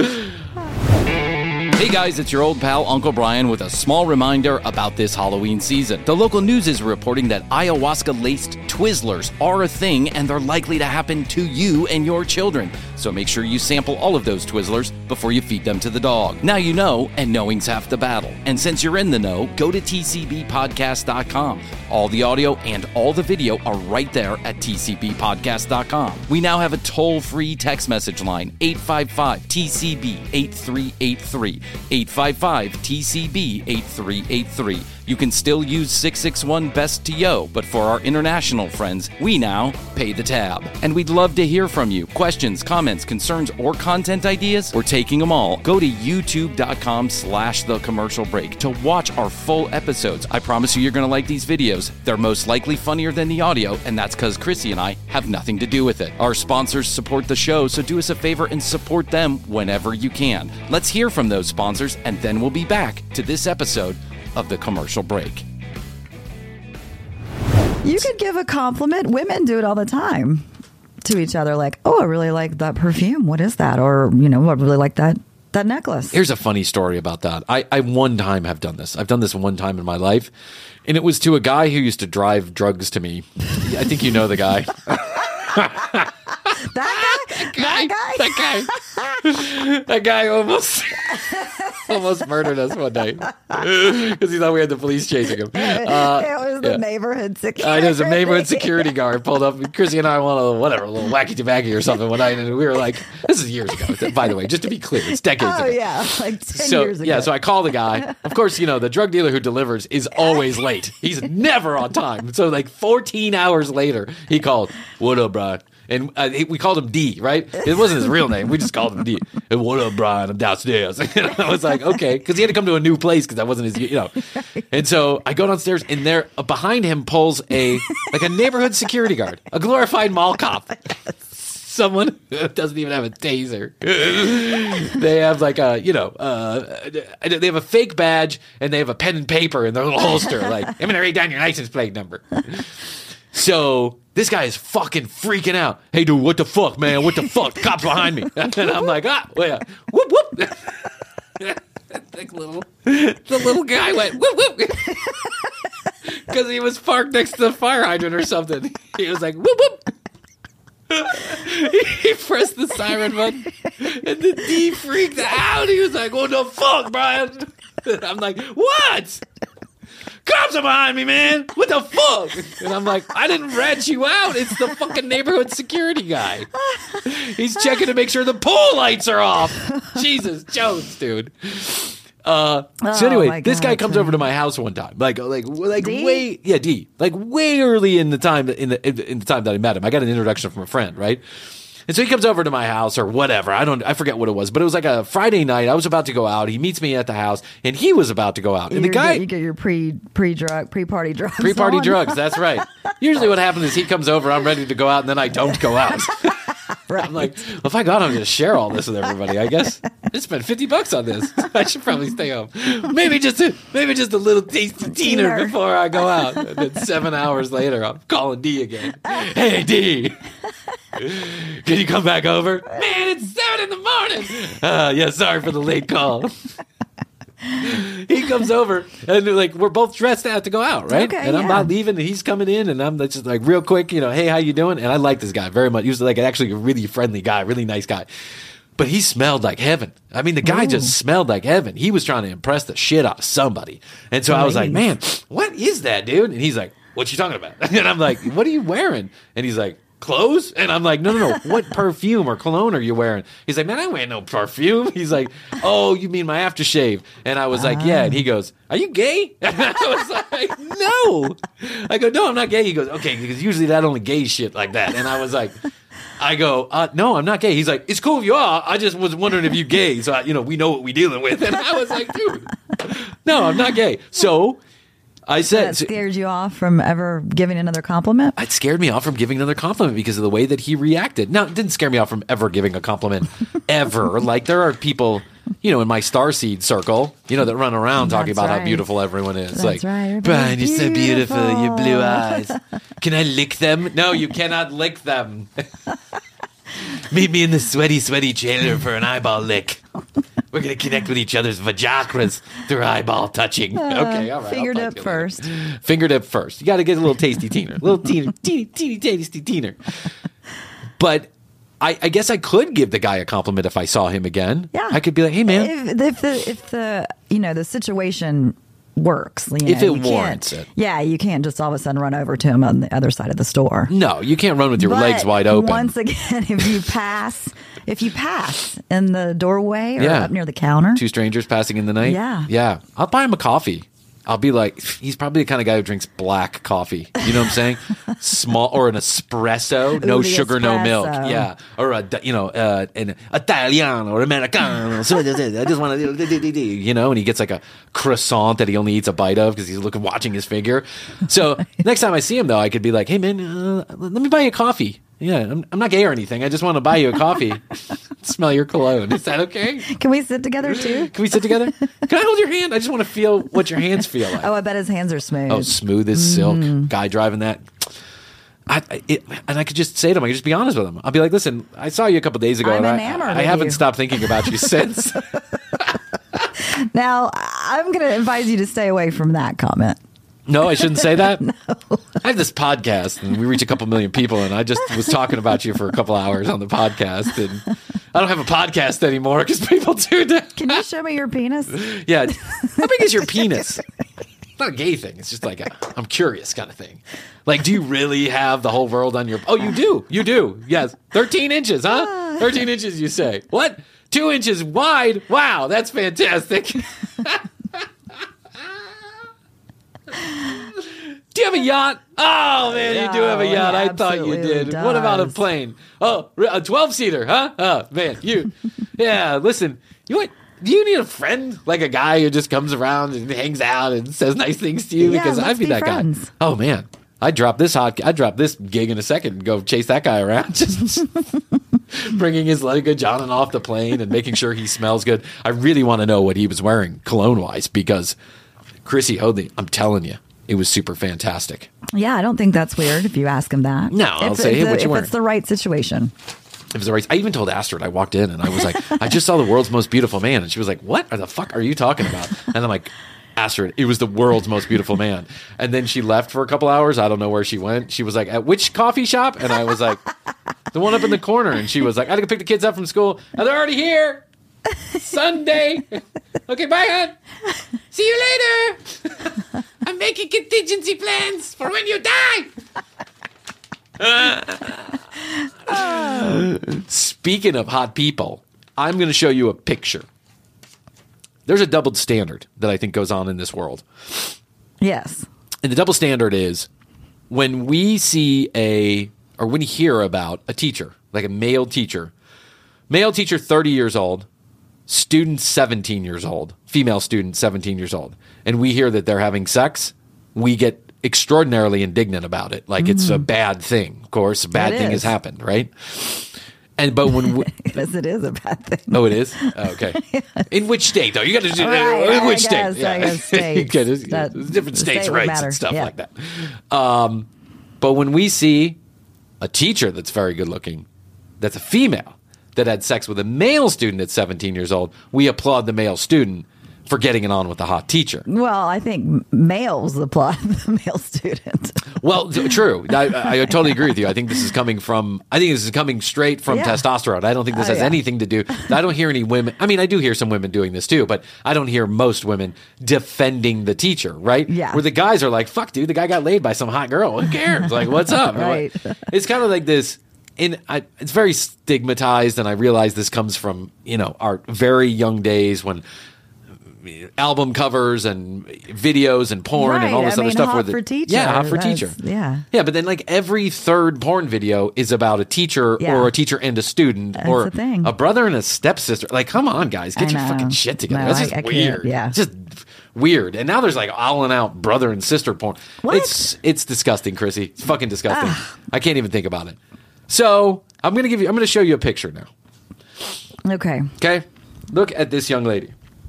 Hey guys, it's your old pal Uncle Brian with a small reminder about this Halloween season. The local news is reporting that ayahuasca-laced Twizzlers are a thing and they're likely to happen to you and your children. So make sure you sample all of those Twizzlers before you feed them to the dog. Now you know, and knowing's half the battle. And since you're in the know, go to T C B podcast dot com. All the audio and all the video are right there at T C B podcast dot com. We now have a toll-free text message line, eight five five T C B eight three eight three. eight five five T C B eight three eight three. You can still use six six one best to yo, but for our international friends, we now pay the tab. And we'd love to hear from you. Questions, comments, concerns, or content ideas? We're taking them all. Go to youtube.com slash the commercial break to watch our full episodes. I promise you you're going to like these videos. They're most likely funnier than the audio, and that's because Chrissy and I have nothing to do with it. Our sponsors support the show, so do us a favor and support them whenever you can. Let's hear from those sponsors, and then we'll be back to this episode of the commercial break. You could give a compliment. Women do it all the time to each other, like, oh, I really like that perfume. What is that? Or, you know, I really like that that necklace. Here's a funny story about that. I, I one time have done this. I've done this one time in my life, and it was to a guy who used to drive drugs to me. I think you know the guy. That guy? That guy? That guy. That guy almost almost murdered us one night because he thought we had the police chasing him. Uh, it was the yeah. neighborhood security. Uh, there was a neighborhood security guard pulled up. Chrissy and I wanted a, whatever, a little wacky tobacco or something one night, and we were like, this is years ago, by the way, just to be clear. It's decades oh, ago. yeah, like ten so, years ago. Yeah, so I call the guy. Of course, you know, the drug dealer who delivers is always late. He's never on time. So like fourteen hours later, he called, what up, Brian? And uh, he, we called him D, right? It wasn't his real name. We just called him D. And what up, Brian? I'm downstairs. And I was like, okay, because he had to come to a new place because that wasn't his, you know. And so I go downstairs, and there uh, behind him pulls a like a neighborhood security guard, a glorified mall cop. Someone who doesn't even have a taser. They have like a, you know, uh, they have a fake badge, and they have a pen and paper in their little holster. Like, I'm going to write down your license plate number. So this guy is fucking freaking out. Hey, dude, what the fuck, man? What the fuck? The cop's behind me. And I'm like, ah, well, yeah. Whoop, whoop. Like little, the little guy went, whoop, whoop. Because he was parked next to the fire hydrant or something. He was like, whoop, whoop. He pressed the siren button, and the D freaked out. He was like, what the fuck, Brian? I'm like, what? Cops are behind me, man. What the fuck? And I'm like, I didn't rat you out. It's the fucking neighborhood security guy. He's checking to make sure the pool lights are off. Jesus Jones, dude. Uh, so Oh, anyway, my this God, guy comes Tony. over to my house one time, like like like D? way yeah D like way early in the time in the in the time that I met him. I got an introduction from a friend, right? And so he comes over to my house or whatever. I don't, I forget what it was, but it was like a Friday night. I was about to go out. He meets me at the house, and he was about to go out. And you the guy, get, you get your pre pre drug pre party drugs. pre party on. drugs. That's right. Usually, what happens is he comes over. I'm ready to go out, and then I don't go out. Right. I'm like, well, if I go out, I'm going to share all this with everybody. I guess I spent fifty bucks on this. I should probably stay home. Maybe just a maybe just a little tasty teener Teener. before I go out. And then seven hours later, I'm calling D again. Hey D. Can you come back over? Man, it's seven in the morning. Uh, yeah, sorry for the late call. He comes over, and like we're both dressed out to go out, right? Okay, and I'm yeah. about leaving, and he's coming in, and I'm just like real quick, you know, hey, how you doing? And I like this guy very much. He was like actually a really friendly guy, really nice guy. But he smelled like heaven. I mean, the guy Ooh. just smelled like heaven. He was trying to impress the shit out of somebody. And so I was like, man, what is that, dude? And he's like, what you talking about? And I'm like, what are you wearing? And he's like, clothes? And I'm like, no, no, no. What perfume or cologne are you wearing? He's like, man, I ain't wearing no perfume. He's like, oh, you mean my aftershave? And I was like, yeah. And he goes, are you gay? And I was like, no. I go, no, I'm not gay. He goes, okay, because usually that only gay shit like that. And I was like, I go, uh, no, I'm not gay. He's like, it's cool if you are. I just was wondering if you gay. So, I, you know, we know what we're dealing with. And I was like, dude, no, I'm not gay. So I said, That scared you off from ever giving another compliment? it scared me off from giving another compliment because of the way that he reacted. Now, it didn't scare me off from ever giving a compliment, ever. Like, there are people, you know, in my starseed circle, you know, that run around talking That's about right. how beautiful everyone is. That's like, right. You're Brian, you're so beautiful, beautiful. your blue eyes. Can I lick them? No, you cannot lick them. Meet me in the sweaty, sweaty trailer for an eyeball lick. We're going to connect with each other's vajacras through eyeball touching. Okay, all right. I'll Fingered talk up to you later. first. Fingered up first. You got to get a little tasty teener. A little teeny, teeny, teeny, tasty teener. But I, I guess I could give the guy a compliment if I saw him again. Yeah. I could be like, hey, man. If, if the if the you know the situation works, you know, If it you can't- warrants it. yeah, you can't just all of a sudden run over to him on the other side of the store. No, you can't run with your But legs wide open. Once again, if you pass, if you pass in the doorway or Yeah. up near the counter, Two strangers passing in the night. Yeah. Yeah. I'll buy him a coffee. I'll be like, he's probably the kind of guy who drinks black coffee. You know what I'm saying? Small or an espresso, no Ooh, the sugar, no milk. espresso. Yeah, or a you know uh, an Italiano or Americano. So I just want to, you know, and he gets like a croissant that he only eats a bite of because he's looking watching his figure. So next time I see him though, I could be like, hey man, uh, let me buy you a coffee. Yeah, I'm, I'm not gay or anything. I just want to buy you a coffee. Smell your cologne. Is that okay? Can we sit together too? Can we sit together? Can I hold your hand? I just want to feel what your hands feel like. Oh, I bet his hands are smooth. Oh, smooth as silk. Guy driving that. I, I- it, and I could just say to him, I could just be honest with him. I'll be like, listen, I saw you a couple days ago, I'm and enamored I, I with haven't you." stopped thinking about you since. Now, I'm going to advise you to stay away from that comment. No, I shouldn't say that. No. I have this podcast, and we reach a couple million people, and I just was talking about you for a couple hours on the podcast, and I don't have a podcast anymore because people do that. Can you show me your penis? Yeah. How big is your penis? It's not a gay thing. It's just like a, I'm curious kind of thing. Like, do you really have the whole world on your... Oh, you do. You do. Yes. thirteen inches, huh? thirteen inches, you say. What? Two inches wide? Wow, that's fantastic. Do you have a yacht? Oh, man, you do have a Oh, yacht. he I thought you absolutely did. What about a does. plane? Oh, a twelve-seater, huh? Oh, man, you... Yeah, listen, you want... Do you need a friend? Like a guy who just comes around and hangs out and says nice things to you? Yeah, Because let's I'd be, be that friends. guy. Oh, man. I'd drop this hot... I'd drop this gig in a second and go chase that guy around. Just bringing his Let It Go John and off the plane and making sure he smells good. I really want to know what he was wearing cologne-wise because Chrissy Hoadley, I'm telling you, it was super fantastic. Yeah, I don't think that's weird if you ask him that. No, I'll If say, it's hey, a- what you if wearing? it's the right situation. It was the right. I even told Astrid. I walked in and I was like, I just saw the world's most beautiful man, and she was like, "What the fuck are you talking about?" And I'm like, Astrid, it was the world's most beautiful man. And then she left for a couple hours. I don't know where she went. She was like, "At which coffee shop?" And I was like, "The one up in the corner." And she was like, "I had to go pick the kids up from school. Oh, they're already here. Sunday. Okay, bye, hon. See you later. I'm making contingency plans for when you die." Speaking of hot people, I'm going to show you a picture. There's a double standard that I think goes on in this world. Yes. And the double standard is when we see a, or when we hear about a teacher, like a male teacher, male teacher thirty years old, student seventeen years old, female student seventeen years old, and we hear that they're having sex, we get extraordinarily indignant about it. Like it's a bad thing. Of course, a bad It thing has is. happened, right? And but when we, Yes, it is a bad thing. oh, it is? Oh, okay. In which state, though? You got to do Right, in I which guess, state? I guess states. Okay, there's- That- there's different the states' state would rights matter. and stuff Yeah. like that. Um, but when we see a teacher that's very good looking, that's a female, that had sex with a male student at seventeen years old, we applaud the male student for getting it on with the hot teacher. Well, I think males applaud the male student. Well, t- true. I, I totally agree with you. I think this is coming from. I think this is coming straight from Yeah. testosterone. I don't think this Oh, has yeah. anything to do. I don't hear any women. I mean, I do hear some women doing this too, but I don't hear most women defending the teacher. Right? Yeah. Where the guys are like, "Fuck, dude, the guy got laid by some hot girl. Who cares? Like, what's up?" Right. It's kind of like this. And I, it's very stigmatized, and I realize this comes from you know our very young days when album covers and videos and porn Right, and all this I other mean, stuff. hot where the, for teacher. Yeah, hot for That's- teacher. yeah. Yeah, but then like every third porn video is about a teacher Yeah. or a teacher and a student That's or the thing. a brother and a stepsister. Like, come on, guys, get I your know. fucking shit together. No, That's I- just I can't, weird. yeah. It's just weird. And now there's like all and out brother and sister porn. What? It's it's disgusting, Chrissy. It's fucking disgusting. I can't even think about it. So I'm gonna give you. I'm gonna show you a picture now. Okay. Okay, look at this young lady.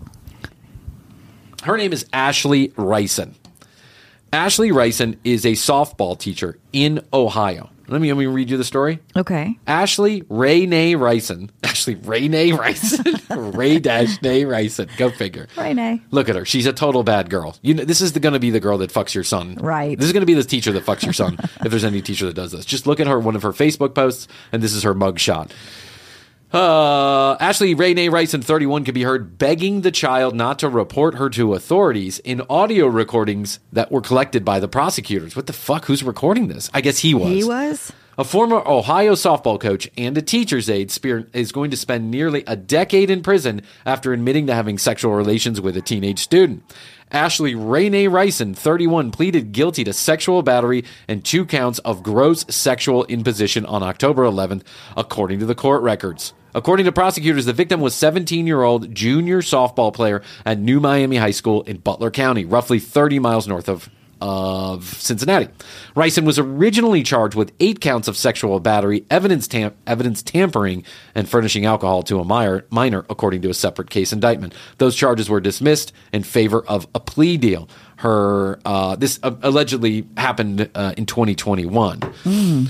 Her name is Ashley Ryson. Ashley Ryson is a softball teacher in Ohio. Let me, let me read you the story. Okay. Ashley Renee Ryson. Ashley Renee Ryson. Ray dash Nay Ryson. Go figure. Renee. Look at her. She's a total bad girl. You know, this is going to be the girl that fucks your son. Right. This is going to be this teacher that fucks your son. If there's any teacher that does this, just look at her one of her Facebook posts, and this is her mug shot. Uh, Ashley Renee Ryson, thirty-one, can be heard begging the child not to report her to authorities in audio recordings that were collected by the prosecutors. What the fuck? Who's recording this? I guess he was. He was? A former Ohio softball coach and a teacher's aide Spear is going to spend nearly a decade in prison after admitting to having sexual relations with a teenage student. Ashley Renee Rison, thirty-one, pleaded guilty to sexual battery and two counts of gross sexual imposition on October eleventh, according to the court records. According to prosecutors, the victim was seventeen-year-old junior softball player at New Miami High School in Butler County, roughly thirty miles north of of Cincinnati. Rison was originally charged with eight counts of sexual battery, evidence, tam- evidence tampering, and furnishing alcohol to a minor, minor, according to a separate case indictment. Those charges were dismissed in favor of a plea deal. Her uh, this uh, allegedly happened uh, in twenty twenty-one. Mm.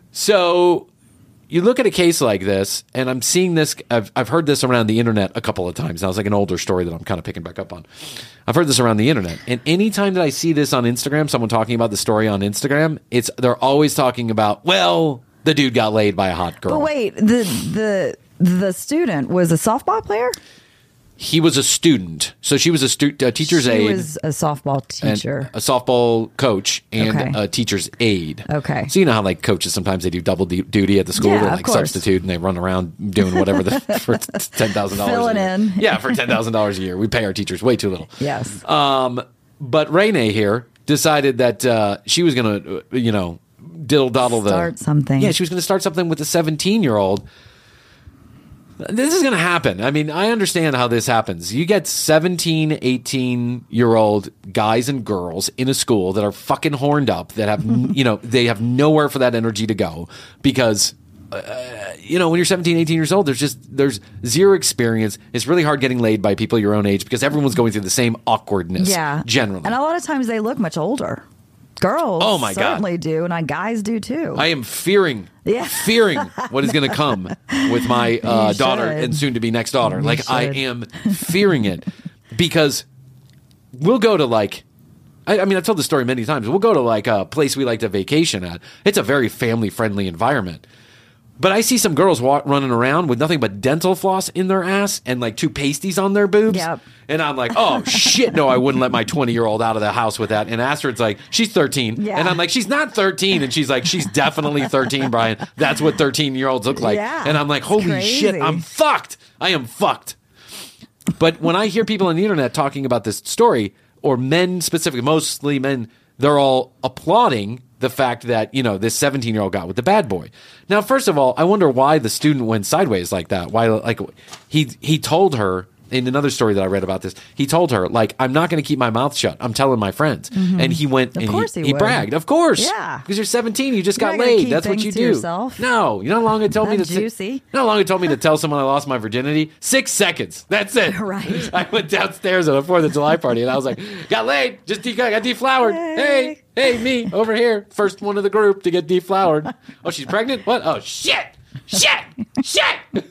So you look at a case like this, and I'm seeing this. I've, I've heard this around the internet a couple of times. Now, it's like an older story that I'm kind of picking back up on. I've heard this around the internet, and anytime that I see this on Instagram, someone talking about the story on Instagram, it's they're always talking about, well, the dude got laid by a hot girl. But wait, the the the student was a softball player? He was a student, so she was a, stu- a teacher's she aide. She was a softball teacher, a softball coach, and okay. a teacher's aide. Okay, so you know how like coaches sometimes they do double d- duty at the school, yeah, they're like substitute, and they run around doing whatever the, for ten thousand dollars. Filling in, yeah, for ten thousand dollars a year. We pay our teachers way too little. Yes. Um, but Renee here decided that uh, she was going to, uh, you know, diddle doddle the start something. Yeah, she was going to start something with a seventeen year old. This is going to happen. I mean, I understand how this happens. You get seventeen, eighteen-year-old guys and girls in a school that are fucking horned up, that have, you know, they have nowhere for that energy to go because, uh, you know, when you're seventeen, eighteen years old, there's just, there's zero experience. It's really hard getting laid by people your own age because everyone's going through the same awkwardness, yeah, generally. And a lot of times they look much older. Girls oh my certainly God. do, and I, guys do too. I am fearing, yeah. fearing what is going to come with my uh, daughter and soon to be next daughter. You like should. I am fearing it because we'll go to like, I, I mean, I've told this story many times. We'll go to like a place we like to vacation at. It's a very family friendly environment. But I see some girls walk, running around with nothing but dental floss in their ass and like two pasties on their boobs. Yep. And I'm like, oh, shit, no, I wouldn't let my twenty-year-old out of the house with that. And Astrid's like, she's thirteen. Yeah. And I'm like, she's not thirteen. And she's like, she's definitely thirteen, Brian. That's what thirteen-year-olds look like. Yeah. And I'm like, holy Crazy. shit, I'm fucked. I am fucked. But when I hear people on the internet talking about this story, or men specifically, mostly men, they're all applauding the fact that, you know, this seventeen-year-old got with the bad boy. Now, first of all, I wonder why the student went sideways like that. Why, like, he he told her, in another story that I read about this, he told her, like, I'm not going to keep my mouth shut. I'm telling my friends. Mm-hmm. And he went of and course he, he, he would. bragged. Of course. Yeah. Because you're seventeen. You just You're got not gonna laid. keep That's what things you to do. yourself. No. You know how long it told me to Not juicy. You know how long it told me to tell someone I lost my virginity? Six seconds. That's it. Right. I went downstairs at a Fourth of July party and I was like, got laid. Just de- got deflowered. Hey. hey, hey, me over here. First one of the group to get deflowered. Oh, she's pregnant? What? Oh, shit. Shit. Shit.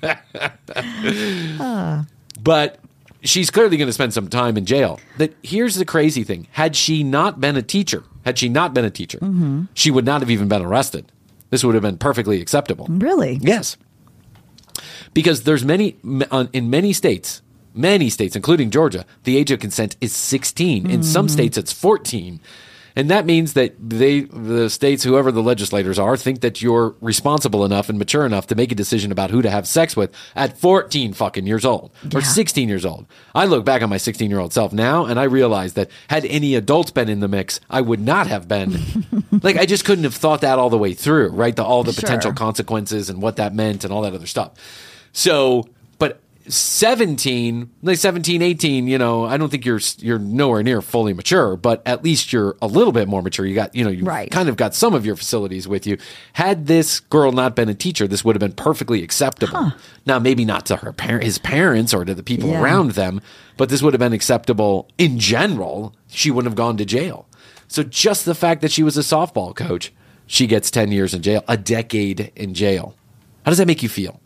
uh. But she's clearly going to spend some time in jail. That here's the crazy thing. Had she not been a teacher, had she not been a teacher, mm-hmm. she would not have even been arrested. This would have been perfectly acceptable. Really? Yes. Because there's many, in many states, many states, including Georgia, the age of consent is sixteen. Mm-hmm. In some states, it's fourteen. And that means that they, the states, whoever the legislators are, think that you're responsible enough and mature enough to make a decision about who to have sex with at fourteen fucking years old or yeah. sixteen years old. I look back on my sixteen-year-old self now, and I realize that had any adults been in the mix, I would not have been. Like, I just couldn't have thought that all the way through, right? The, all the sure. potential consequences and what that meant and all that other stuff. So, but seventeen, like seventeen, eighteen, you know, I don't think you're you're nowhere near fully mature, but at least you're a little bit more mature. You got, you know, you right. kind of got some of your facilities with you. Had this girl not been a teacher, this would have been perfectly acceptable. Huh. Now, maybe not to her par- his parents or to the people yeah. around them, but this would have been acceptable in general. She wouldn't have gone to jail. So just the fact that she was a softball coach, she gets ten years in jail, a decade in jail. How does that make you feel?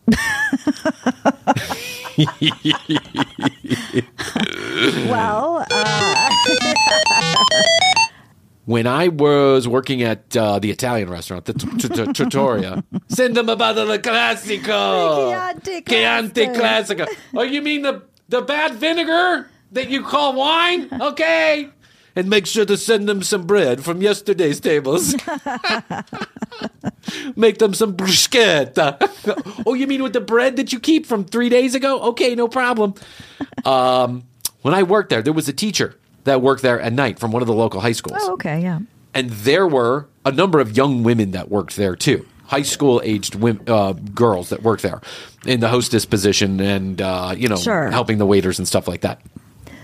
Well, uh... when I was working at uh, the Italian restaurant, the Trattoria, send them a bottle of Classico. Chianti Classico. Oh, you mean the the bad vinegar that you call wine? Okay. and make sure to send them some bread from yesterday's tables. Make them some bruschetta. Oh, you mean with the bread that you keep from three days ago? Okay, no problem. Um, when I worked there, there was a teacher that worked there at night from one of the local high schools. Oh, okay, yeah. And there were a number of young women that worked there, too. High school-aged women, uh, girls that worked there in the hostess position and, uh, you know, sure. helping the waiters and stuff like that.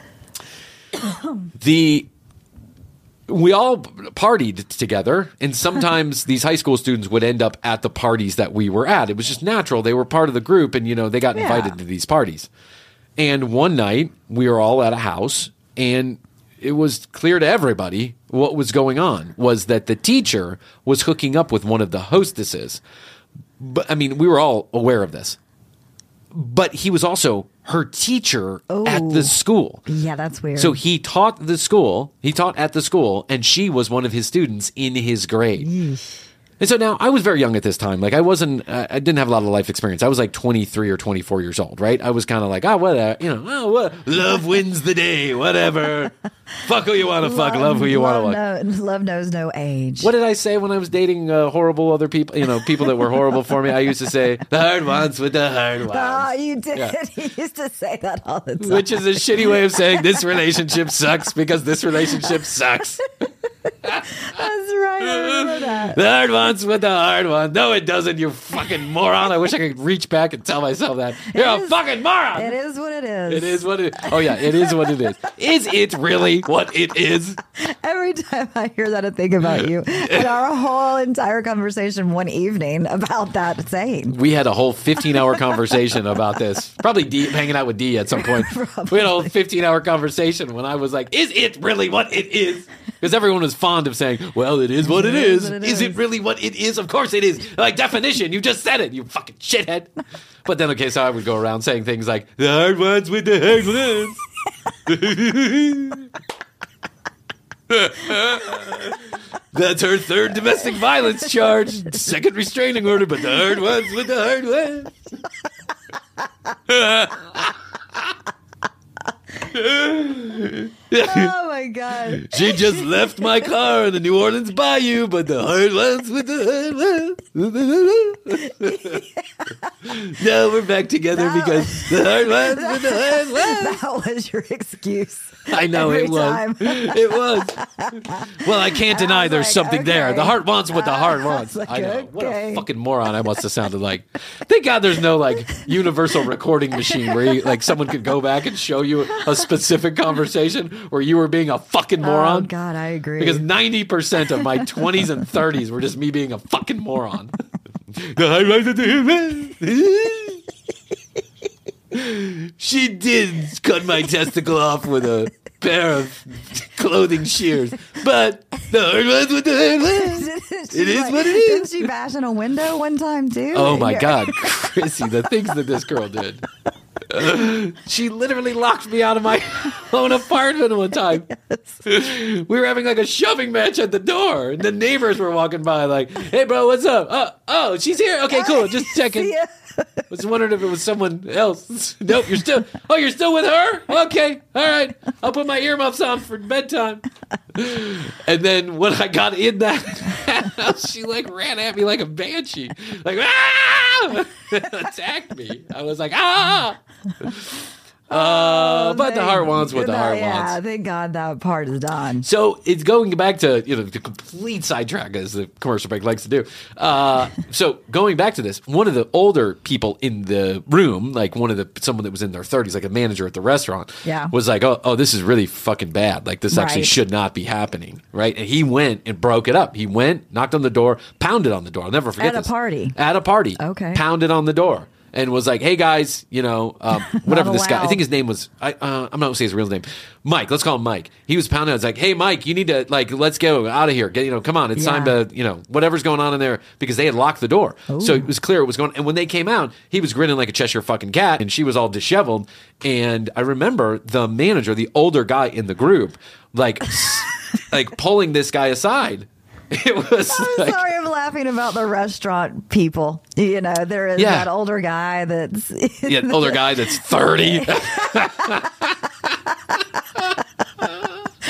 the We all partied together, and sometimes these high school students would end up at the parties that we were at. It was just natural. They were part of the group, and, you know, they got Yeah. invited to these parties. And one night, we were all at a house, and it was clear to everybody what was going on was that the teacher was hooking up with one of the hostesses. But I mean, we were all aware of this. But he was also her teacher Oh. at the school. Yeah, that's weird. So he taught the school, he taught at the school, and she was one of his students in his grade. And so now I was very young at this time. Like I wasn't, uh, I didn't have a lot of life experience. I was like twenty-three or twenty-four years old, right? I was kind of like, oh, whatever, you know, oh, what? Love wins the day, whatever. Fuck who you want to fuck, love who you want to love, fuck. no, love knows no age. What did I say when I was dating uh, horrible other people, you know, people that were horrible for me? I used to say, the hard ones with the hard ones. Oh, you did. Yeah. You used to say that all the time. Which is a shitty way of saying this relationship sucks because this relationship sucks. That's right. I remember that. The hard ones with the hard one. No, it doesn't, you fucking moron. I wish I could reach back and tell myself that. You're It a is- fucking moron. It is what it is. It is what it is. Oh, yeah, it is what it is. Is it really what it is? Every time I hear that, I think about you and our whole entire conversation one evening about that saying. We had a whole fifteen-hour conversation about this. Probably D, hanging out with D at some point. We had a whole fifteen-hour conversation when I was like, is it really what it is? Because everyone was fond of saying, well, it is what it is. what it Is is. it really what it is? Of course it is. Like, definition, you just said it, you fucking shithead. But then, okay, so I would go around saying things like, the hard ones with the hard ones. That's her third domestic violence charge. Second restraining order, but the hard ones with the hard ones. Oh my God. She just left my car in the New Orleans Bayou, but the hard ones with the hard ones. Now we're back together That because the hard ones with the hard ones. That was your excuse. I know Every it was. time. It was. Well, I can't deny was there's like, something there. okay. The heart wants what the heart I wants. was like, I know. What a okay. fucking moron I must have sounded like. Thank God there's no like universal recording machine where you, like someone could go back and show you a specific conversation where you were being a fucking moron. Oh God, I agree. Because ninety percent of my twenties and thirties were just me being a fucking moron. The high rise of the She did cut my testicle off with a pair of clothing shears, but the hard ones with the hard ones. It is what it is. Didn't she bash in a window one time too? Oh my Yeah. God, Chrissy, the things that this girl did. She literally locked me out of my own apartment one time. We were having like a shoving match at the door, and the neighbors were walking by like, hey bro, what's up? Oh, oh, she's here? Okay, cool, just checking. See ya. Was wondering if it was someone else. Nope, you're still. Oh, you're still with her? Okay, all right. I'll put my earmuffs on for bedtime. And then when I got in that house, she like ran at me like a banshee, like ah, attacked me. I was like ah. Uh, but the Thank- heart wants what the heart yeah, wants. thank God that part is done. So it's going back to, you know, the complete sidetrack as the commercial break likes to do. Uh, so going back to this, one of the older people in the room, like one of the, someone that was in their thirties, like a manager at the restaurant, Yeah. was like, oh, oh, this is really fucking bad. Like this actually Right. should not be happening. Right. And he went and broke it up. He went, knocked on the door, pounded on the door. I'll never forget At a this. party. At a party. Okay. Pounded on the door. And was like, hey guys, you know, um, whatever this guy, I allowed. think his name was, I, uh, I'm not going to say his real name, Mike. Let's call him Mike. He was pounding. I was like, hey Mike, you need to like, let's go out of here. Get, you know, come on, it's time Yeah. to, you know, whatever's going on in there, because they had locked the door, so it was clear it was going. And when they came out, he was grinning like a Cheshire fucking cat, and she was all disheveled. And I remember the manager, the older guy in the group, like, s- like pulling this guy aside. It was I'm like, sorry, I'm laughing about the restaurant people. You know, there is Yeah. that older guy that's yeah, older guy that's thirty.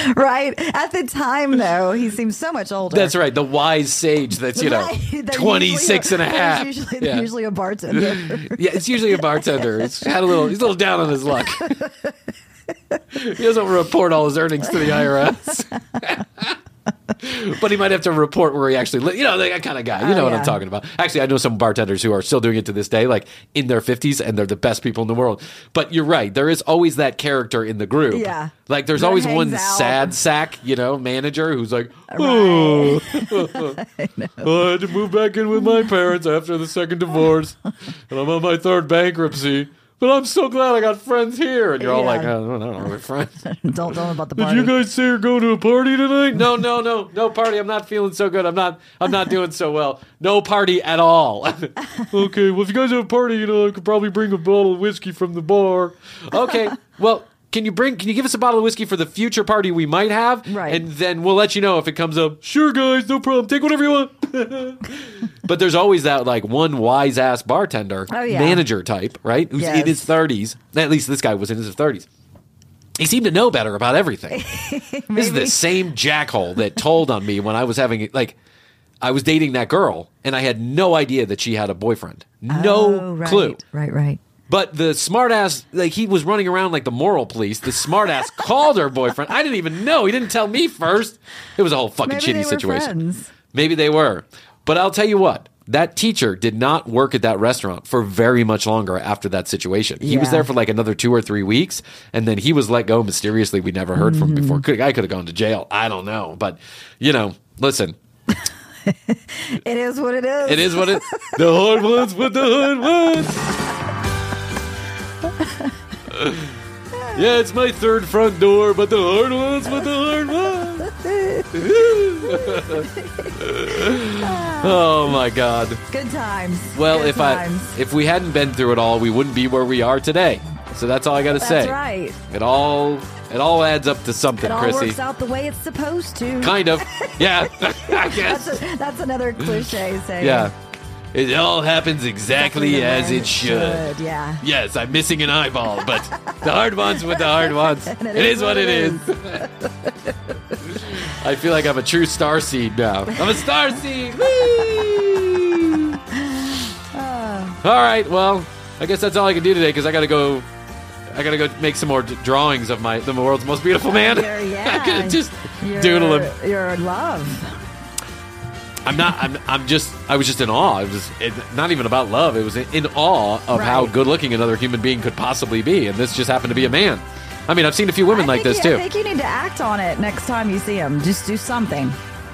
Right? At the time, though, he seems so much older. That's right. The wise sage that's, you know, Right. They're twenty-six and a usually- half. There's usually, Yeah. usually a bartender. Yeah, it's usually a bartender. He's had a little, he's a little down on his luck. He doesn't report all his earnings to the I R S. But he might have to report where he actually lives. You know, that kind of guy. You Oh, know what yeah. I'm talking about. Actually, I know some bartenders who are still doing it to this day, like in their fifties, and they're the best people in the world. But you're right. There is always that character in the group. Yeah. Like there's That always hangs one out. sad sack, you know, manager who's like, oh, I had to move back in with my parents after the second divorce, and I'm on my third bankruptcy. But I'm so glad I got friends here. And you're all Yeah. like, oh, I don't know, we're friends. don't don't know about the Did party. you guys say you're going to a party tonight? No, no, no, no party. I'm not feeling so good. I'm not. I'm not doing so well. No party at all. Okay. Well, if you guys have a party, you know, I could probably bring a bottle of whiskey from the bar. Okay. Well, can you bring? Can you give us a bottle of whiskey for the future party we might have? Right. And then we'll let you know if it comes up. Sure, guys, no problem. Take whatever you want. But there's always that like one wise ass bartender, Oh, yeah. manager type, right? Who's in Yes. his thirties. At least this guy was in his thirties. He seemed to know better about everything. This is the same jackhole that told on me when I was having, like, I was dating that girl, and I had no idea that she had a boyfriend. No Oh, right. clue. Right, right. But the smartass, like, he was running around like the moral police. The smartass called her boyfriend. I didn't even know. He didn't tell me first. It was a whole fucking Maybe shitty they were situation. friends. Maybe they were. But I'll tell you what. That teacher did not work at that restaurant for very much longer after that situation. He was Yeah. there for like another two or three weeks, and then he was let go mysteriously. We never heard from him before. Could, I could have gone to jail. I don't know. But, you know, listen, It is what it is. it is what it the hard ones with the hard ones. Yeah, it's my third front door, but the hard ones with the hard ones. Oh my God. Good times. Well, Good if times. I if we hadn't been through it all, we wouldn't be where we are today. So that's all I got to say. That's right. It all it all adds up to something, It all Chrissy. works out the way it's supposed to. Kind of. Yeah. I guess. That's, a, that's another cliche saying. Yeah. It all happens exactly the as way it should. Yeah. Yes, I'm missing an eyeball, but the hard ones with the hard ones. And it is, what it is. I feel like I'm a true star seed now. I'm a star seed. Whee! All right, well, I guess that's all I can do today because I got to go. I got to go make some more d- drawings of my the world's most beautiful man. You're- yeah. I could just You're, doodle him. You're in love. I'm not. I'm. I'm just. I was just in awe. It was it, not even about love. It was in, in awe of how Right. good looking another human being could possibly be, and this just happened to be a man. I mean, I've seen a few women I like think this you, too. I think you need to act on it next time you see him. Just do something.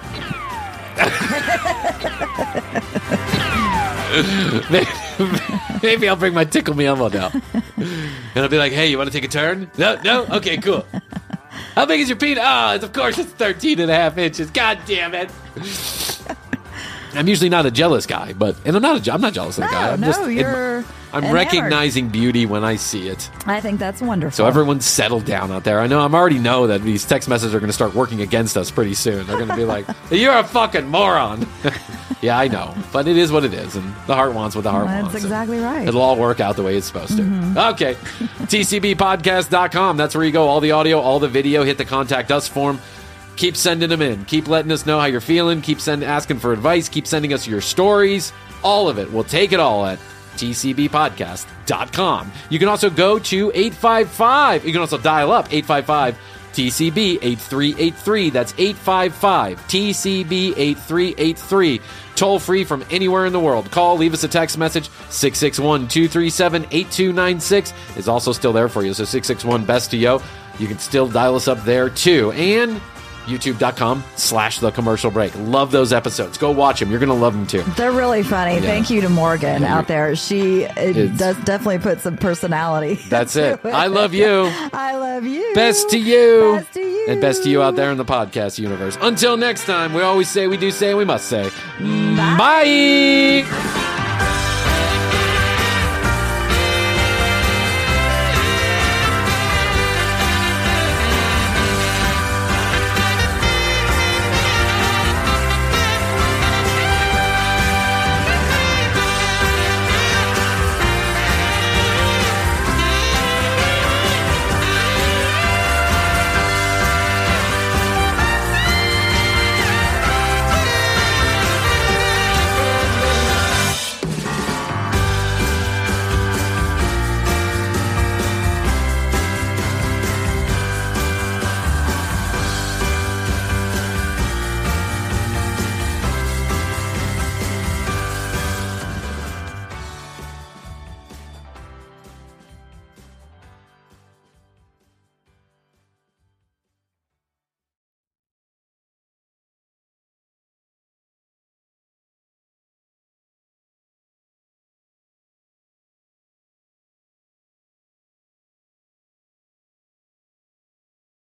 maybe, maybe I'll bring my tickle me elmo now, and I'll be like, "Hey, you want to take a turn?" No, no. Okay, cool. How big is your penis? Oh, it's, of course it's thirteen and a half inches. God damn it. I'm usually not a jealous guy, but and I'm not. A, je- I'm not jealous of the No, guy. I'm no, just. you're I'm enamored. recognizing beauty when I see it. I think that's wonderful. So everyone's settled down out there. I know. I'm already know that these text messages are going to start working against us pretty soon. They're going to be like, "You're a fucking moron." Yeah, I know, but it is what it is, and the heart wants what the heart That's wants. and exactly right. It'll all work out the way it's supposed to. Okay, T C B podcast dot com. That's where you go. All the audio, all the video. Hit the contact us form. Keep sending them in. Keep letting us know how you're feeling. Keep send, asking for advice. Keep sending us your stories. All of it. We'll take it all at T C B podcast dot com. You can also go to eight five five. You can also dial up eight five five T C B eight three eight three. That's eight five five T C B eight three eight three. Toll free from anywhere in the world. Call, leave us a text message. six six one, two three seven, eight two nine six is also still there for you. So six six one best to yo. You can still dial us up there too. And YouTube.com slash the commercial break. Love those episodes. Go watch them. You're going to love them too. They're really funny. Yeah. Thank you to Morgan Yeah, out there. She it It's- does definitely put some personality. That's to it. I love you. I love you. Best to you. Best to you. And best to you out there in the podcast universe. Until next time, we always say, we do say, we must say, bye.